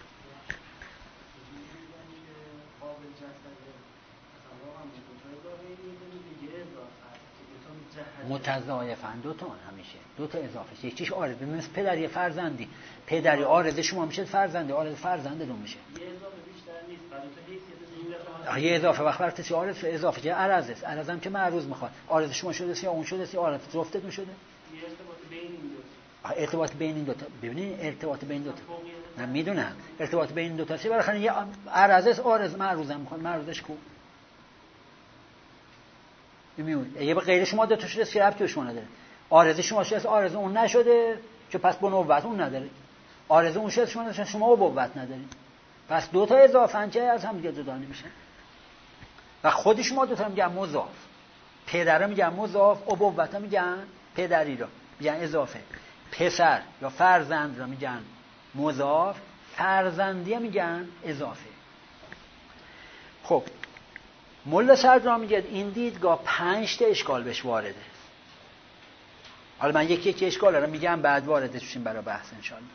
متضاعفن دو تا همیشه دو تا اضافه شه. یکیش عارض، مثل پدری فرزندی، پدری عارض شما میشه فرزندی، عارض فرزند رو میشه. یه اضافه بیشتر نیست، البته یه اضافه وقت وقتی چه عارض اضافه چه عرض است، عرض هم که معروض میخواد، عارض شما شده یا اون شده یا عارض جفتتون شده. یه ارتباط بین این دو تا، ارتباط بین این دو تا. ببینید ارتباط بین دو تا من میدونم ارتباط بین این دو تا چه بالاخره یه عرض است، عارض معروض هم میخواد، معروضش کو میمونه. یه به غیر شما دو تا شده سی ربطی به شما نداره. عارضه شما شده عارضه اون نشده، چه پس بنوت اون نداره. عارضه اون شده شما شما ابوت ندارید، پس دو تا اضافه چه از هم دیگه جدا نمیشن. و خود شما دو تا میگن مضاف، پدر میگن مضاف، ابوت میگن پدری رو میگن اضافه، پسر یا فرزند رو میگن مضاف، فرزندی میگن اضافه. خب ملا صدرا میگه این دیدگاه پنج تا اشکال بهش وارده. حالا من یکی یکی اشکال رو میگم بعد واردش میشیم برای بحث انشالله.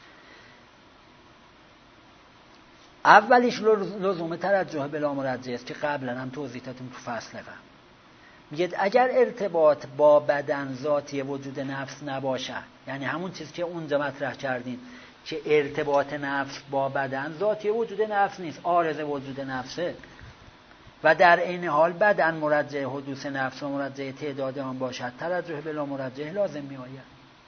اولیش لزوم ترجح بلا مرجح است که قبلا هم توضیح دادم تو فصل قبل. میگه اگر ارتباط با بدن ذاتی وجود نفس نباشد، یعنی همون چیزی که اونجا مطرح کردیم که ارتباط نفس با بدن ذاتی وجود نفس نیست، عارض وجود نفسه، و در این حال بدن مرجح حدوث نفس و مرجح تعداد آن باشد، ترجح بلا مرجح لازم می آید.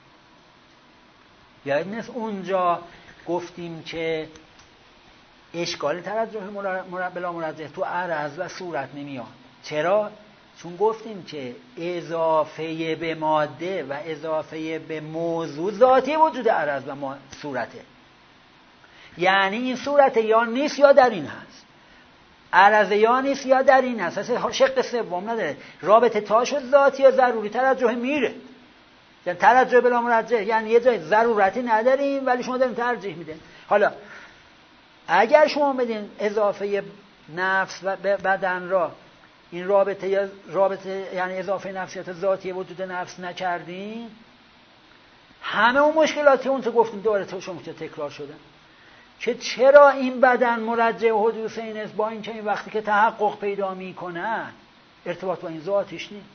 یعنی نیست اونجا گفتیم که اشکال ترجح بلا مرجح تو عرض و صورت نمیاد. چرا؟ چون گفتیم که اضافه به ماده و اضافه به موضوع ذاتی وجود عرض و صورته. یعنی این صورت یا نیست یا در این هست، عرض یا نیست یا در این هست، اصلا شق سوم نداره. رابطه تاش ذاتی یا ضروری ترجح میره، یعنی ترجح بلا مرجح یعنی یه جای ضرورتی نداریم ولی شما دارین ترجیح میدین. حالا اگر شما بدین اضافه نفس و بدن را این رابطه یا رابطه یعنی اضافه نفسیات ذاتی وجود نفس نکردین، همه اون مشکلاتی اون تو گفتیم دوباره تو شما تکرار شدن که چرا این بدن مرجح حدوث این است، با اینکه این وقتی که تحقق پیدا میکنه ارتباط با این ذاتش نیست،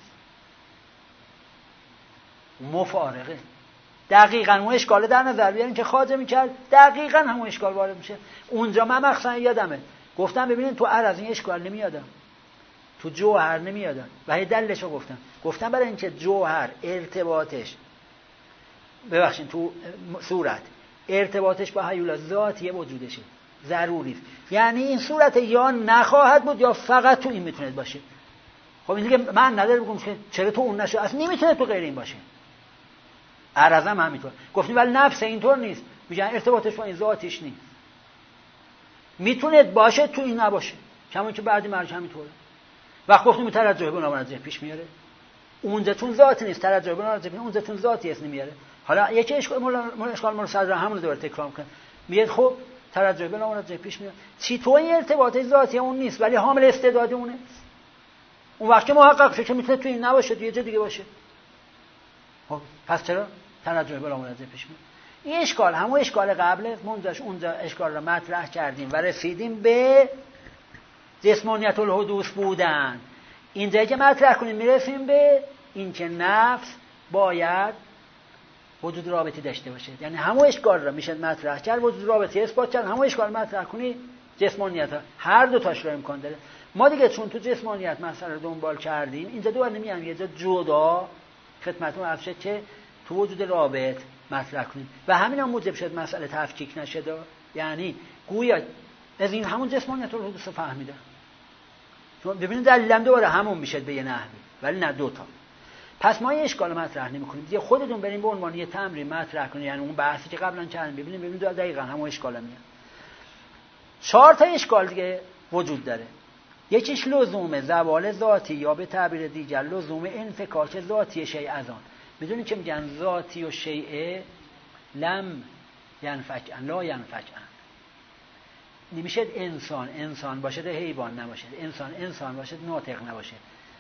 مفارقه. دقیقاً اون اشکال در نظر بیارین که خواجه میکرد، دقیقاً همون اشکال وارد میشه. اونجا من مخصوصا یادمه گفتم ببینین تو عرض این اشکال نمیادم، تو جوهر نمیادم و هی دلشو گفتم گفتم برای اینکه جوهر ارتباطش ببخشید تو صورت ارتباطش با هیولا ذاتی وجودشه، ضروری است. یعنی این صورت یا نخواهد بود یا فقط تو این میتونه باشه. خب این دیگه من نداره بگم که چرا تو اون نشه، اصلا نمیتونه تو غیر این باشه. عرضم همینطور گفتیم ولی نفس اینطور نیست، میگن ارتباطش با این ذاتش نیست، میتونه باشه تو این نباشه، کما که بعدی مرج همینطوره. وقت گفتیم ترجح بلا مرجح پیش میاره، اونجا چون ذات نیست ترجح بلا مرجح، اونجا چون ذاتی است نمیاره. حالا یکی اشکال اشکال مر صدر همون رو دوباره تکرار میکنه، میگه خب ترجح بلا مرجح پیش میاد، چی تو این ارتباط ذاتی اون نیست ولی حامل استعداد اونه، اون وقت که محقق شه که میتونه تو این نباشه، یه جای دیگه باشه. خب پس چرا ترجح بلا مرجح پیش میاد؟ این اشکال همون اشکال قبله، منذش اونجا اشکال رو مطرح کردیم و رسیدیم به جسمانیت الحدوث بودن. اینجا که مطرح کنیم میرسیم به اینکه نفس باید وجود رابطی داشته باشه، یعنی همون اشکال رو میشه مطرح کرد، وجود رابطی اثبات کرد، همون اشکال مطرح کنی جسمانیت ها. هر دو تاش رو امکان داره. ما دیگه چون تو جسمانیت مسئله رو دنبال کردیم، اینجا دوباره نمیام یه جا جدا خدمتتون عرض شد که تو وجود رابط مطرح کنیم و همین هم موجب شد مسئله تفکیک نشه. یعنی گویا از این همون جسمانیت رو حدوث فهمیده. چون ببینید دلیلم دوباره همون میشه به یه نحوی ولی نه دوتا. پس ما این اشکال مطرح نمی‌کنیم دیگه، خودتون بریم به عنوان یه تمرین مطرح کنید، یعنی اون بحثی که قبلا کردیم ببینیم ببینید دقیقاً همون اشکال میاد. چهار تا اشکال دیگه وجود داره. یکیش لزوم زوال ذاتی یا به تعبیر دیگر لزوم انفکاک ذاتی شیء از آن. میدونید که میگن ذاتی و شیء لم ینفک لا ینفک. نمیشه انسان انسان باشه حیوان نباشه، انسان انسان باشه ناطق نباشه،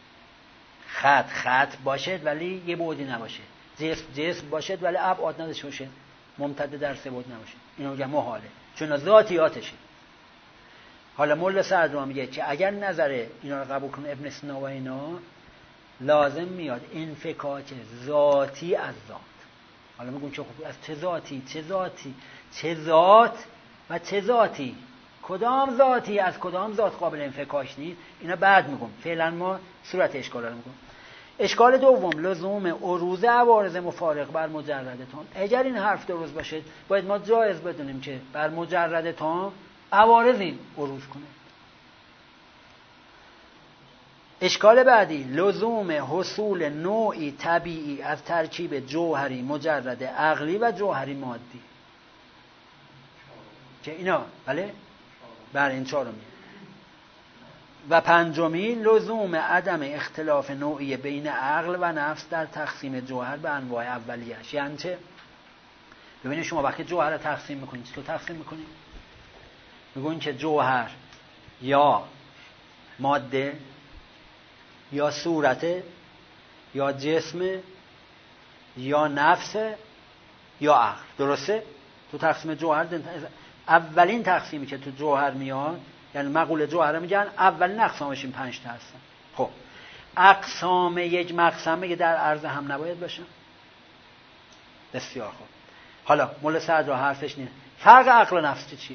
خط خط باشه ولی یه بعدی نباشه، جسم جسم باشه ولی ابعاد نداشته باشه، ممتد در سه بعد نباشه. اینو میگن محاله چون ذاتیاتشه. حالا مولا صدر میگه که اگر نظر اینا رو قبول کنه ابن سینا و اینا، لازم میاد انفکاک ذاتی از ذات. حالا میگن که خب از چه ذاتی چه ذاتی چه ذات و چه ذاتی، کدام ذاتی از کدام ذات قابل انفکاک نیست، اینا بعد میگم. فعلا ما صورت اشکال رو میگم. اشکال دوم لزوم عروض عوارض مفارق بر مجرد تام. اگر این حرف درست باشه باید ما جایز بدونیم که بر مجرد تام عوارضی عروض کنه. اشکال بعدی لزوم حصول نوعی طبیعی از ترکیب جوهری مجرد عقلی و جوهری مادی که اینا بله بله این چهارمی. و پنجمی لزوم عدم اختلاف نوعی بین عقل و نفس در تقسیم جوهر به انواع اولیه‌اش. یعنی چه؟ ببینید شما وقتی جوهر رو تقسیم میکنید چطور تقسیم میکنید؟ میگون که جوهر یا ماده یا صورته یا جسم یا نفس یا عقل. درسته؟ تو تقسیم جوهر اولین تقسیمی که تو جوهر میاد یعنی مقوله جوهر میگن اولین اقسامش این پنج تا هستن. خب اقسام یک مقسمه در عرض هم نباید باشن. بسیار خوب. حالا مولا صدرا حرفش نیست. فرق عقل و نفس چیه؟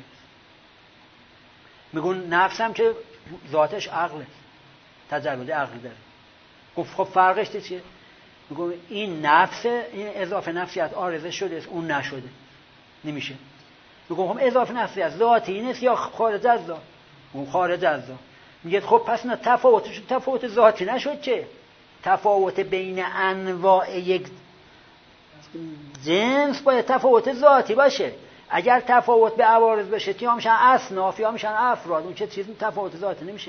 میگون نفس هم که ذاتش عقله، تجربه عقلی داره. گفت خب فرقش چیه؟ میگم این نفس، این اضافه نفسیت عارضه شده است، اون نشده، نمیشه. میگم خب اضافه نفسیت ذاتی نیست یا خارج از ذات؟ اون خارج از ذات. میگه خب پس نه تفاوتش تفاوت ذاتی نشد، چه تفاوت بین انواع یک جنس باید تفاوت ذاتی باشه. اگر تفاوت به عوارض بشه یا میشن اصناف یا میشن افراد، اون چه چیزی تفاوت ذاتی نمیشه.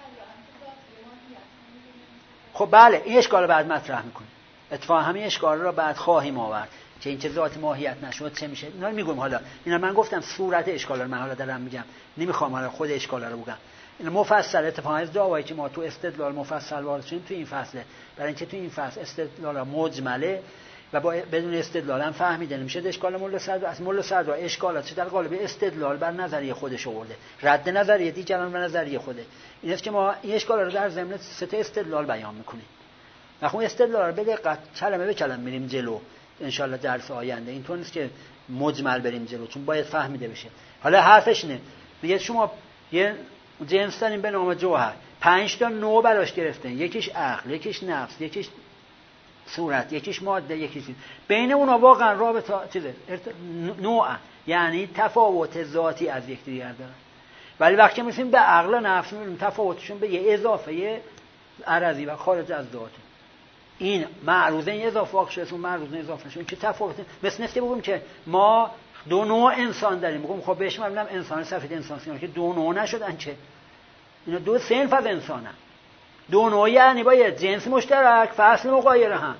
خب بله این اشکال رو بعد مطرح میکنیم. اتفاقا همین اشکال رو بعد خواهیم آورد که این چه ذات ماهیت نشد چه میشه. اینا رو میگم. حالا اینا من گفتم صورت اشکال رو من حالا دارم میگم، نمیخوام حالا خود اشکال رو بگم. این مفصل اتفاقا از جاوایی که ما تو استدلال مفصل وارد شدیم تو این فصله، برای اینکه تو این فصل استدلال مجمله و با بدون استدلال هم فهمیده نمیشه. اشکال مولا صدرا از مولا صدرا اشکالات چه در قالب استدلال بر نظریه خودش آورده، رد نظریه دیگران به نظریه خوده. این است که ما این اشکال رو در ضمن سه تا استدلال بیان میکنیم. نخون استدلال رو به دقت کلمه به کلمه میریم جلو ان شاء الله درس آینده. اینطور نیست که مجمل بریم جلو، چون باید فهمیده بشه. حالا حرفش اینه، میگه شما یه جنس داریم به نام جوهر، پنج تا نوع براش گرفتن، یکیش عقل، یکیش نفس، یکیش صورت، یکیش ماده، یکیش بین اونها واقعا رابطه چیزه نوع، یعنی تفاوت ذاتی از یکدیگر دارن. ولی وقتی میرسیم به عقل و نفس میبینیم تفاوتشون به یه اضافه عرضی و خارج از ذاته. این معروضه این اضافه واقع شده، اون معروضه اضافه شده. که تفاوت مثل نیست که بگیم که ما دو نوع انسان داریم، بگیم خب بهش من میگم انسان سفید انسان سیاه، که دو نوع نشدن، که اینا دو صنف از انسانن. دو نوع یعنی با یه جنس مشترک فصل مغایر هم،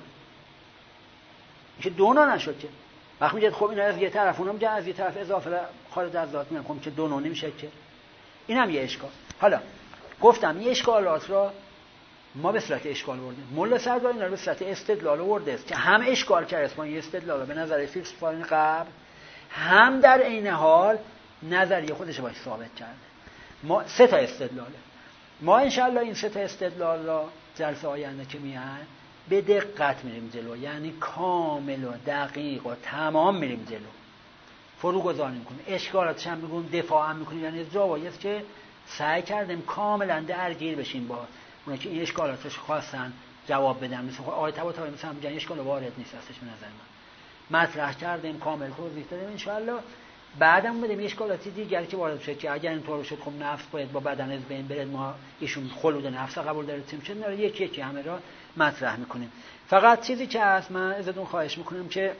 که دو نوع نشد. که وقتی میگه خب اینا از یه طرف اونم میگه از یه طرف اضافه خارج از ذات میگم، خب که دو نوع نمیشه. که این هم یه اشکال. حالا گفتم یه اشکالات را ما به صورت اشکال بردیم. مولا صدرا اینا رو به صورت استدلال آورده است که هم اشکال کرده است، ما این استدلال به نظر فیلسوفان قبل، هم در عین حال نظریه خودش باش ثابت کرده. ما سه تا استدلاله. ما انشالله این سه تا استدلال را جلسه آینده که میاد به دقت میریم جلو، یعنی کامل و دقیق و تمام میریم جلو، فروگذار نمی‌کنیم. اشکالاتش هم میگم دفاع هم می‌کنیم، یعنی جوابی است که سعی کردیم کاملا درگیر بشیم با اون که این اشکالاتش خواستن جواب بدن. مثلا آیه طباطبایی مثلا میگن اشکال وارد نیست هستش به نظر من، مطرح کردیم کامل توضیح دادیم. ان شاء الله بعدم بدیم اشکالاتی دیگری که وارد شد که اگر اینطور شد خب نفس باید با بدن از بین بره، ما ایشون خلود نفس قبول داره تیم چه نه، یکی یکی همه را مطرح میکنیم. فقط چیزی که هست من ازتون خواهش میکنم که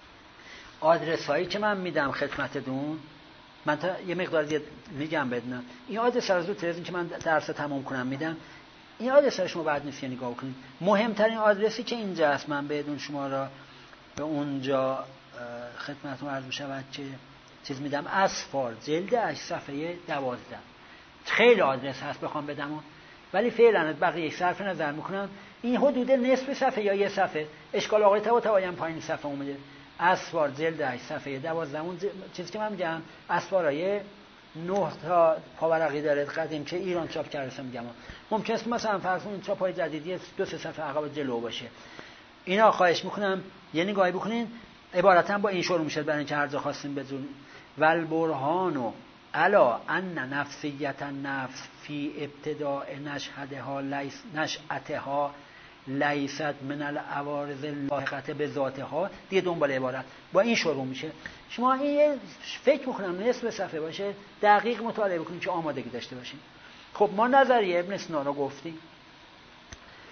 آدرس هایی که من میدم خدمتتون، من تا یه مقدار دیگه میگم بدونم این آدرس رو زودتر از این که من درس تموم کنم میدم. این آدرس رو شما بعد نیست نگاه کنید. مهمترین آدرسی که اینجا است من بدون شما را به اونجا خدمتتون عرض می‌شود که چیز میدم، اصفار جلد هشت صفحه دوازده. خیلی آدرس هست بخوام بدم، ولی فعلا بقیه صرف نظر میکنم. این حدود نصف صفحه یا یه صفحه. اشکال آقای طباطبایی هم پایین صفحه اومده. اصفار جلد هشت صفحه دوازده. اون چیزی که من میگم اصفارای نه تا پاورقی داره قدیم که ایران چاپ کرده. میگم ممکنه است مثلا فرض کنید چاپ‌های جدیدی دو سه صفحه عقب جلو باشه. اینا خواهش میکنم یه نگاهی بکنین. عبارتاً با این شروع میشه برای اینکه هر جا خواستین بدون والبرهان الا ان نفسیت النفس فی ابتداء نشأتها لیس نشأتها لیست من العوارض اللاحقه بذاتها. دیگه دنبال عبارت با این شروع میشه. شما این فکر میکنم نصف صفحه باشه، دقیق مطالعه بکنید که آمادگی داشته باشین. خب ما نظریه ابن سینا رو گفتیم،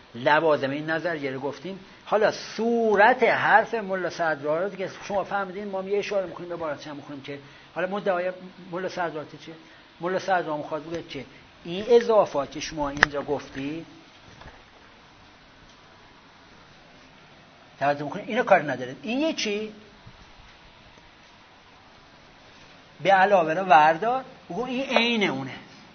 لوازم این نظریه رو گفتیم. حالا صورت حرف ملا صدرا رو دیگه شما فهمیدین، ما یه اشاره می‌کنیم به عبارتش هم می‌خونیم که حالا مدعای ملا صدرا چیه؟ ملا صدرا می‌خواد بگه که این اضافات که شما اینجا گفتی توجه می‌کنید اینو کار نداره. این یه چی به علاوه رو وردار بگو این عین اونه،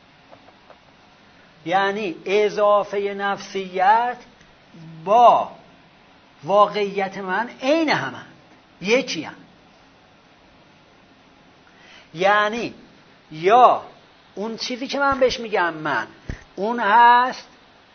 یعنی اضافه نفسیت با واقعیت من عین همند، یکی هم. یعنی یا اون چیزی که من بهش میگم من اون هست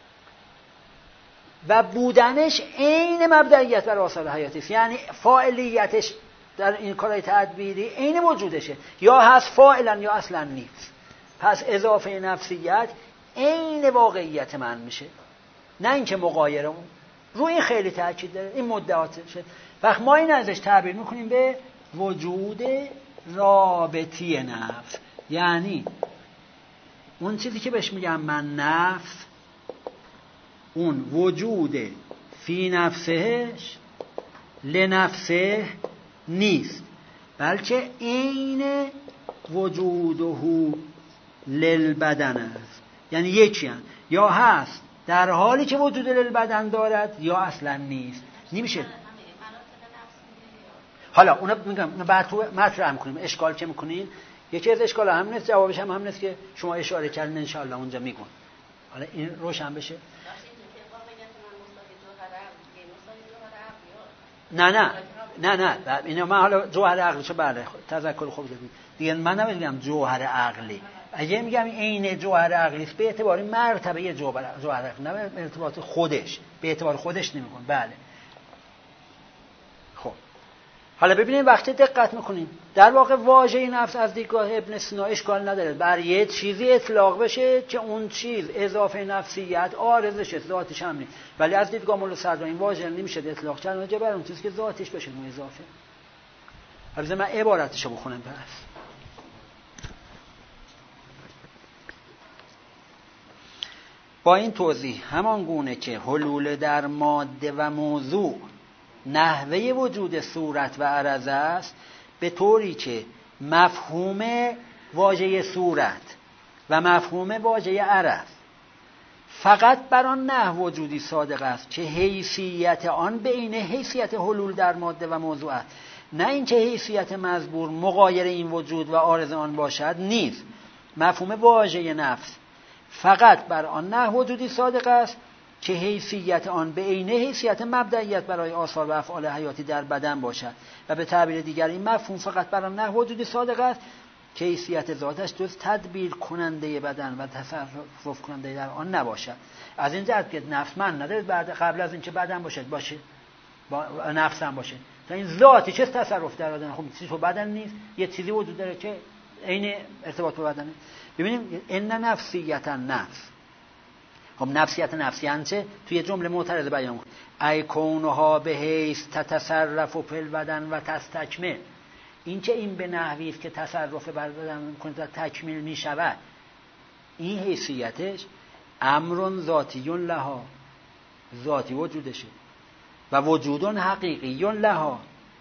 و بودنش عین مبدئیت و آثار حیاتی است، یعنی فاعلیتش در این کارهای تدبیری عین وجودشه، یا هست فاعلا یا اصلا نیست. پس اضافه نفسیت عین واقعیت من میشه، نه اینکه مغایر اون. روی این خیلی تاکید داره این مدعاتشه. وقت ما این ازش تعبیر میکنیم به وجود رابطی نفس، یعنی اون چیزی که بهش میگم من نفس، اون وجود فی نفسهش لنفسه نیست، بلکه عین وجوده للبدن است، یعنی یکی هم. یا هست در حالی که وجود للبدن دارد یا اصلا نیست. نمیشه. حالا اونا میگم بعد تو مطرح میکنیم اشکال چه میکنین. یکی از اشکال هم نیست، جوابش هم هم نیست که شما اشاره کردین ان شاء الله اونجا میگن. حالا این روشن بشه. نه نه نه نه اینا من حالا جوهر عقلیشو بله تذکر خوب دادید دیگه. من نمیگم جوهر عقلی، اگه میگم عین جوهر عقلی است به اعتبار مرتبه جوهر جوهر عقلی، نه به ارتباط خودش، به اعتبار خودش نمیگن. بله خب حالا ببینید وقتی دقت میکنیم در واقع واژه نفس از دیدگاه ابن سینا اشکال نداره بر یه چیزی اطلاق بشه که اون چیز اضافه نفسیت عارضش ذاتش هم نیست، ولی از دیدگاه مولا صدرا این واژه نمیشه اطلاق کرد وجه بر اون چیزی که ذاتش بشه اون اضافه. حالا من عبارتشو بخونم پس. با این توضیح همان گونه که حلول در ماده و موضوع نحوه وجود صورت و عرض است، به طوری که مفهوم واژه صورت و مفهوم واژه عرض فقط بر آن نحو وجودی صادق است که حیثیت آن بین حیثیت حلول در ماده و موضوع است، نه اینکه حیثیت مزبور مغایر این وجود و عارض آن باشد نیز. مفهوم واژه نفس فقط بر آن نحو وجودی صادق است که حیثیت آن به عین حیثیت مبدئیت برای آثار و افعال حیاتی در بدن باشد، و به تعبیر دیگر این مفهوم فقط بر آن نحو وجودی صادق است که حیثیت ذاتش جز تدبیر کننده بدن و تصرف کننده در آن نباشد. از این جهت که نفس من نداره بعد قبل از اینکه بدن باشد باشه با نفس هم باشه، تا این ذاتی چه تصرف در بدن، خب چیزی تو بدن نیست، یه چیزی وجود داره که عین ارتباط با بدنه. ببینیم ان نفسیت نفس، خب نفسیت نفسی انچه توی جمله معترض بیان کن ای کونها به حیث تتصرف و فی بدن و تستکمل، این که این به نحوی است که تصرف بر بدن میکنه و تکمیل میشود، این حیثیتش امرون ذاتی لها، ذاتی وجودشه، و وجودون حقیقی لها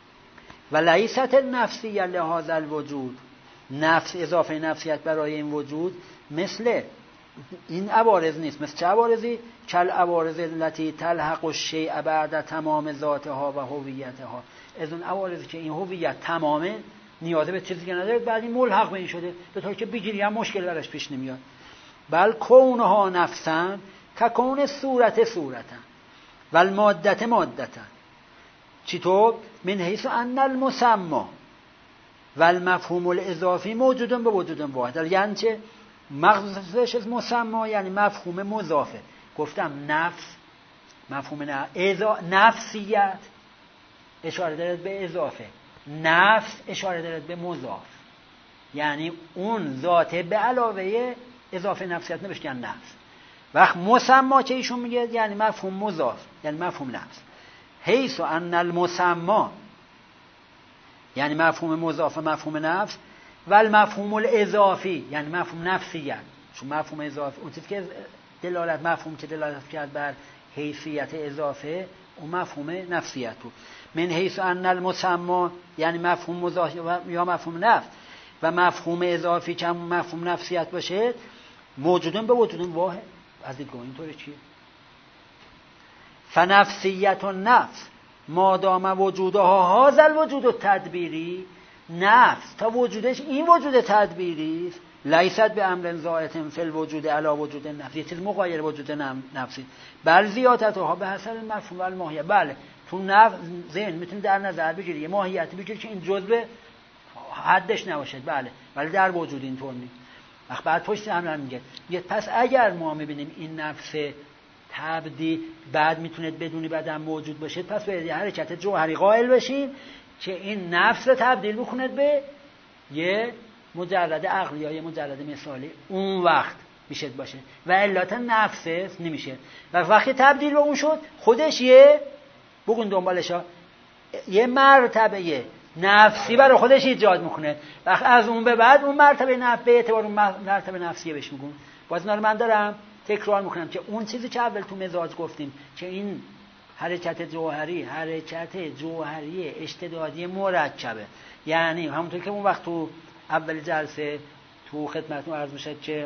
و لیست النفسی لهذا الوجود، نفس اضافه نفسیت برای این وجود مثل این عوارض نیست. مثل چه عوارضی؟ کل عوارض التي تلحق الشیء بعد تمام ذاتها و هویتها، از اون عوارضی که این هویت تمامه نیاز به چیزی که نداره بعد این ملحق به این شده، به طور که بگیری هم مشکل براش پیش نمیاد. بل کونها نفسن که کون صورت صورتن و المادت مادتن. چطور؟ من حیث ان المسمى و المفهوم الاضافی موجودن به وجودن واحد. یعنی چه؟ مقصودش از مسمى یعنی مفهوم مضافه. گفتم نفس مفهوم نه ازا... نفسیت اشاره دارد به اضافه، نفس اشاره دارد به مضاف، یعنی اون ذاته به علاوه اضافه نفسیت نبشتن نفس. وقت مسمى که ایشون میگه یعنی مفهوم مضاف، یعنی مفهوم نفس. حیث ان المسمى یعنی مفهوم مضاف و مفهوم نفس، و المفهوم الاضافی یعنی مفهوم نفسیت. چون مفهوم اضافی اون چیزی که دلالت مفهوم که دلالت کرد بر حیثیت اضافه اون مفهوم نفسیت بود. من حیث ان المسمى یعنی مفهوم مضاف یا مفهوم نفس و مفهوم اضافی که مفهوم نفسیت باشه موجودن به وجودن واحد. از دیدگاه اینطوره چیه؟ فنفسیت النفس ما دام وجودها هذا الوجود التدبیری، نفس تا وجودش این وجود تدبیری است، لیست به امر زائد فی الوجود علی وجود نفس، یه چیز مغایر وجود نفسی، بل زیادتها به حسب المفهوم و الماهیت. بله تو نفس ذهن میتونی در نظر بگیری یه ماهیتی بگیری که این جزء حدش نباشه، بله، ولی در وجود اینطور نیست. وقت بعد پشت هم میگه میگه پس اگر ما میبینیم این نفس تبدیل بعد میتونه بدونی بدن موجود باشه، پس باید یه حرکت جوهری قائل بشیم که این نفس تبدیل بکنه به یه مجرد عقلی یا یه مجرد مثالی، اون وقت میشه باشه و علت نفس نمیشه. و وقتی تبدیل به اون شد خودش یه بگون دنبالش ها یه مرتبه نفسی برای خودش ایجاد میکنه. وقت از اون به بعد اون مرتبه نفس به اعتبار اون مرتبه نفسیه بهش میگن. باز اینا رو من دارم تکرار میکنم که اون چیزی که اول تو مزاج گفتیم که این حرکت جوهری حرکت جوهری اشتدادی مرکبه، یعنی همونطور که اون وقت تو اول جلسه تو خدمتتون عرض میشه که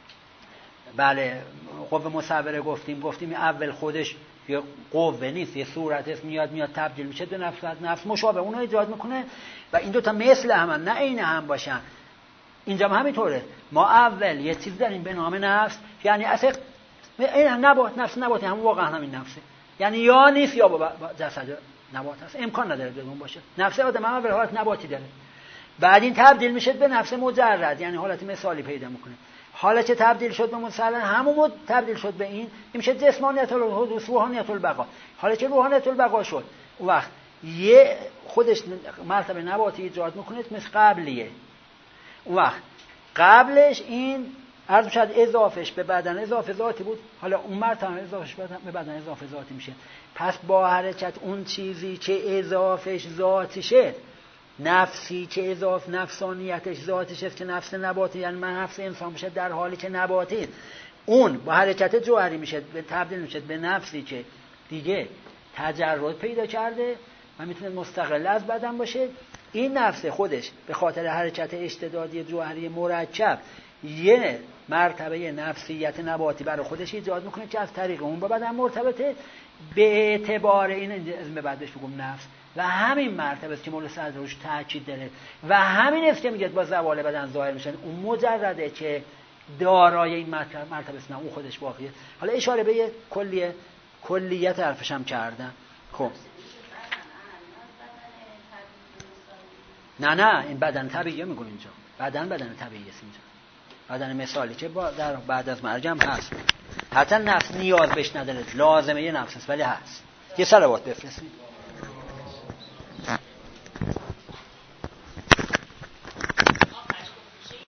بله قوه مصوره گفتیم گفتیم اول خودش یه قوه نیست، یه صورت است، میاد میاد تبدیل میشه به نفس، نفس مشابه اون رو ایجاد میکنه و این دوتا مثل همن نه عین هم باشن. اینجا هم همینطوره، ما اول یه چیز داریم به نام نفس، یعنی اصلا این نبات نفس نباتی هم واقعا همین نفسه، یعنی یا نیست یا با جسد نبات هست، امکان نداره بدون باشه. نفس آدم هم اول حالت نباتی داره، بعد این تبدیل میشه به نفس مجرد، یعنی حالت مثالی پیدا میکنه. حالا که تبدیل شد به مثلا همون تبدیل شد به این، این میشه جسمانیت الحدوث روحانیت البقا. حالا که روحانیت البقا شد اون وقت یه خودش مرتبه نباتی ایجاد میکنه مثل قبلیه. اون وقت قبلش این عرض شد اضافش به بدن اضافه ذاتی بود، حالا اون مرتبه اضافش به بدن اضافه ذاتی میشه. پس با حرکت اون چیزی که اضافش ذاتیشه، نفسی که اضافه نفسانیتش ذاتش است که نفس نباتی، یعنی من نفس انسان بشه در حالی که نباتی، اون با حرکت جوهری میشه به تبدیل میشه به نفسی که دیگه تجرد پیدا کرده و میتونه مستقل از بدن باشه. این نفس خودش به خاطر حرکت اشتدادی جوهری مرکب یه مرتبه نفسیت نباتی برای خودش ایجاد میکنه که از طریق اون با بدن مرتبطه. به اعتبار این اسم بعد بهش بگم نفس و همین مرتبه است که مولا صدر روش تاکید داره و همین است که میگه با زوال بدن ظاهر میشن. اون مجرده که دارای این مرتبه است، نه اون خودش باقیه. حالا اشاره به یه کلیه کلیت حرفش هم کردم. خب نه نه این بدن طبیعیه میگم اینجا، بدن بدن طبیعیه است اینجا، بدن مثالی که با در بعد از مرگم هست. حتی نفس نیاز بهش نداره، لازمه یه نفس است ولی هست. یه صلوات بفرستید.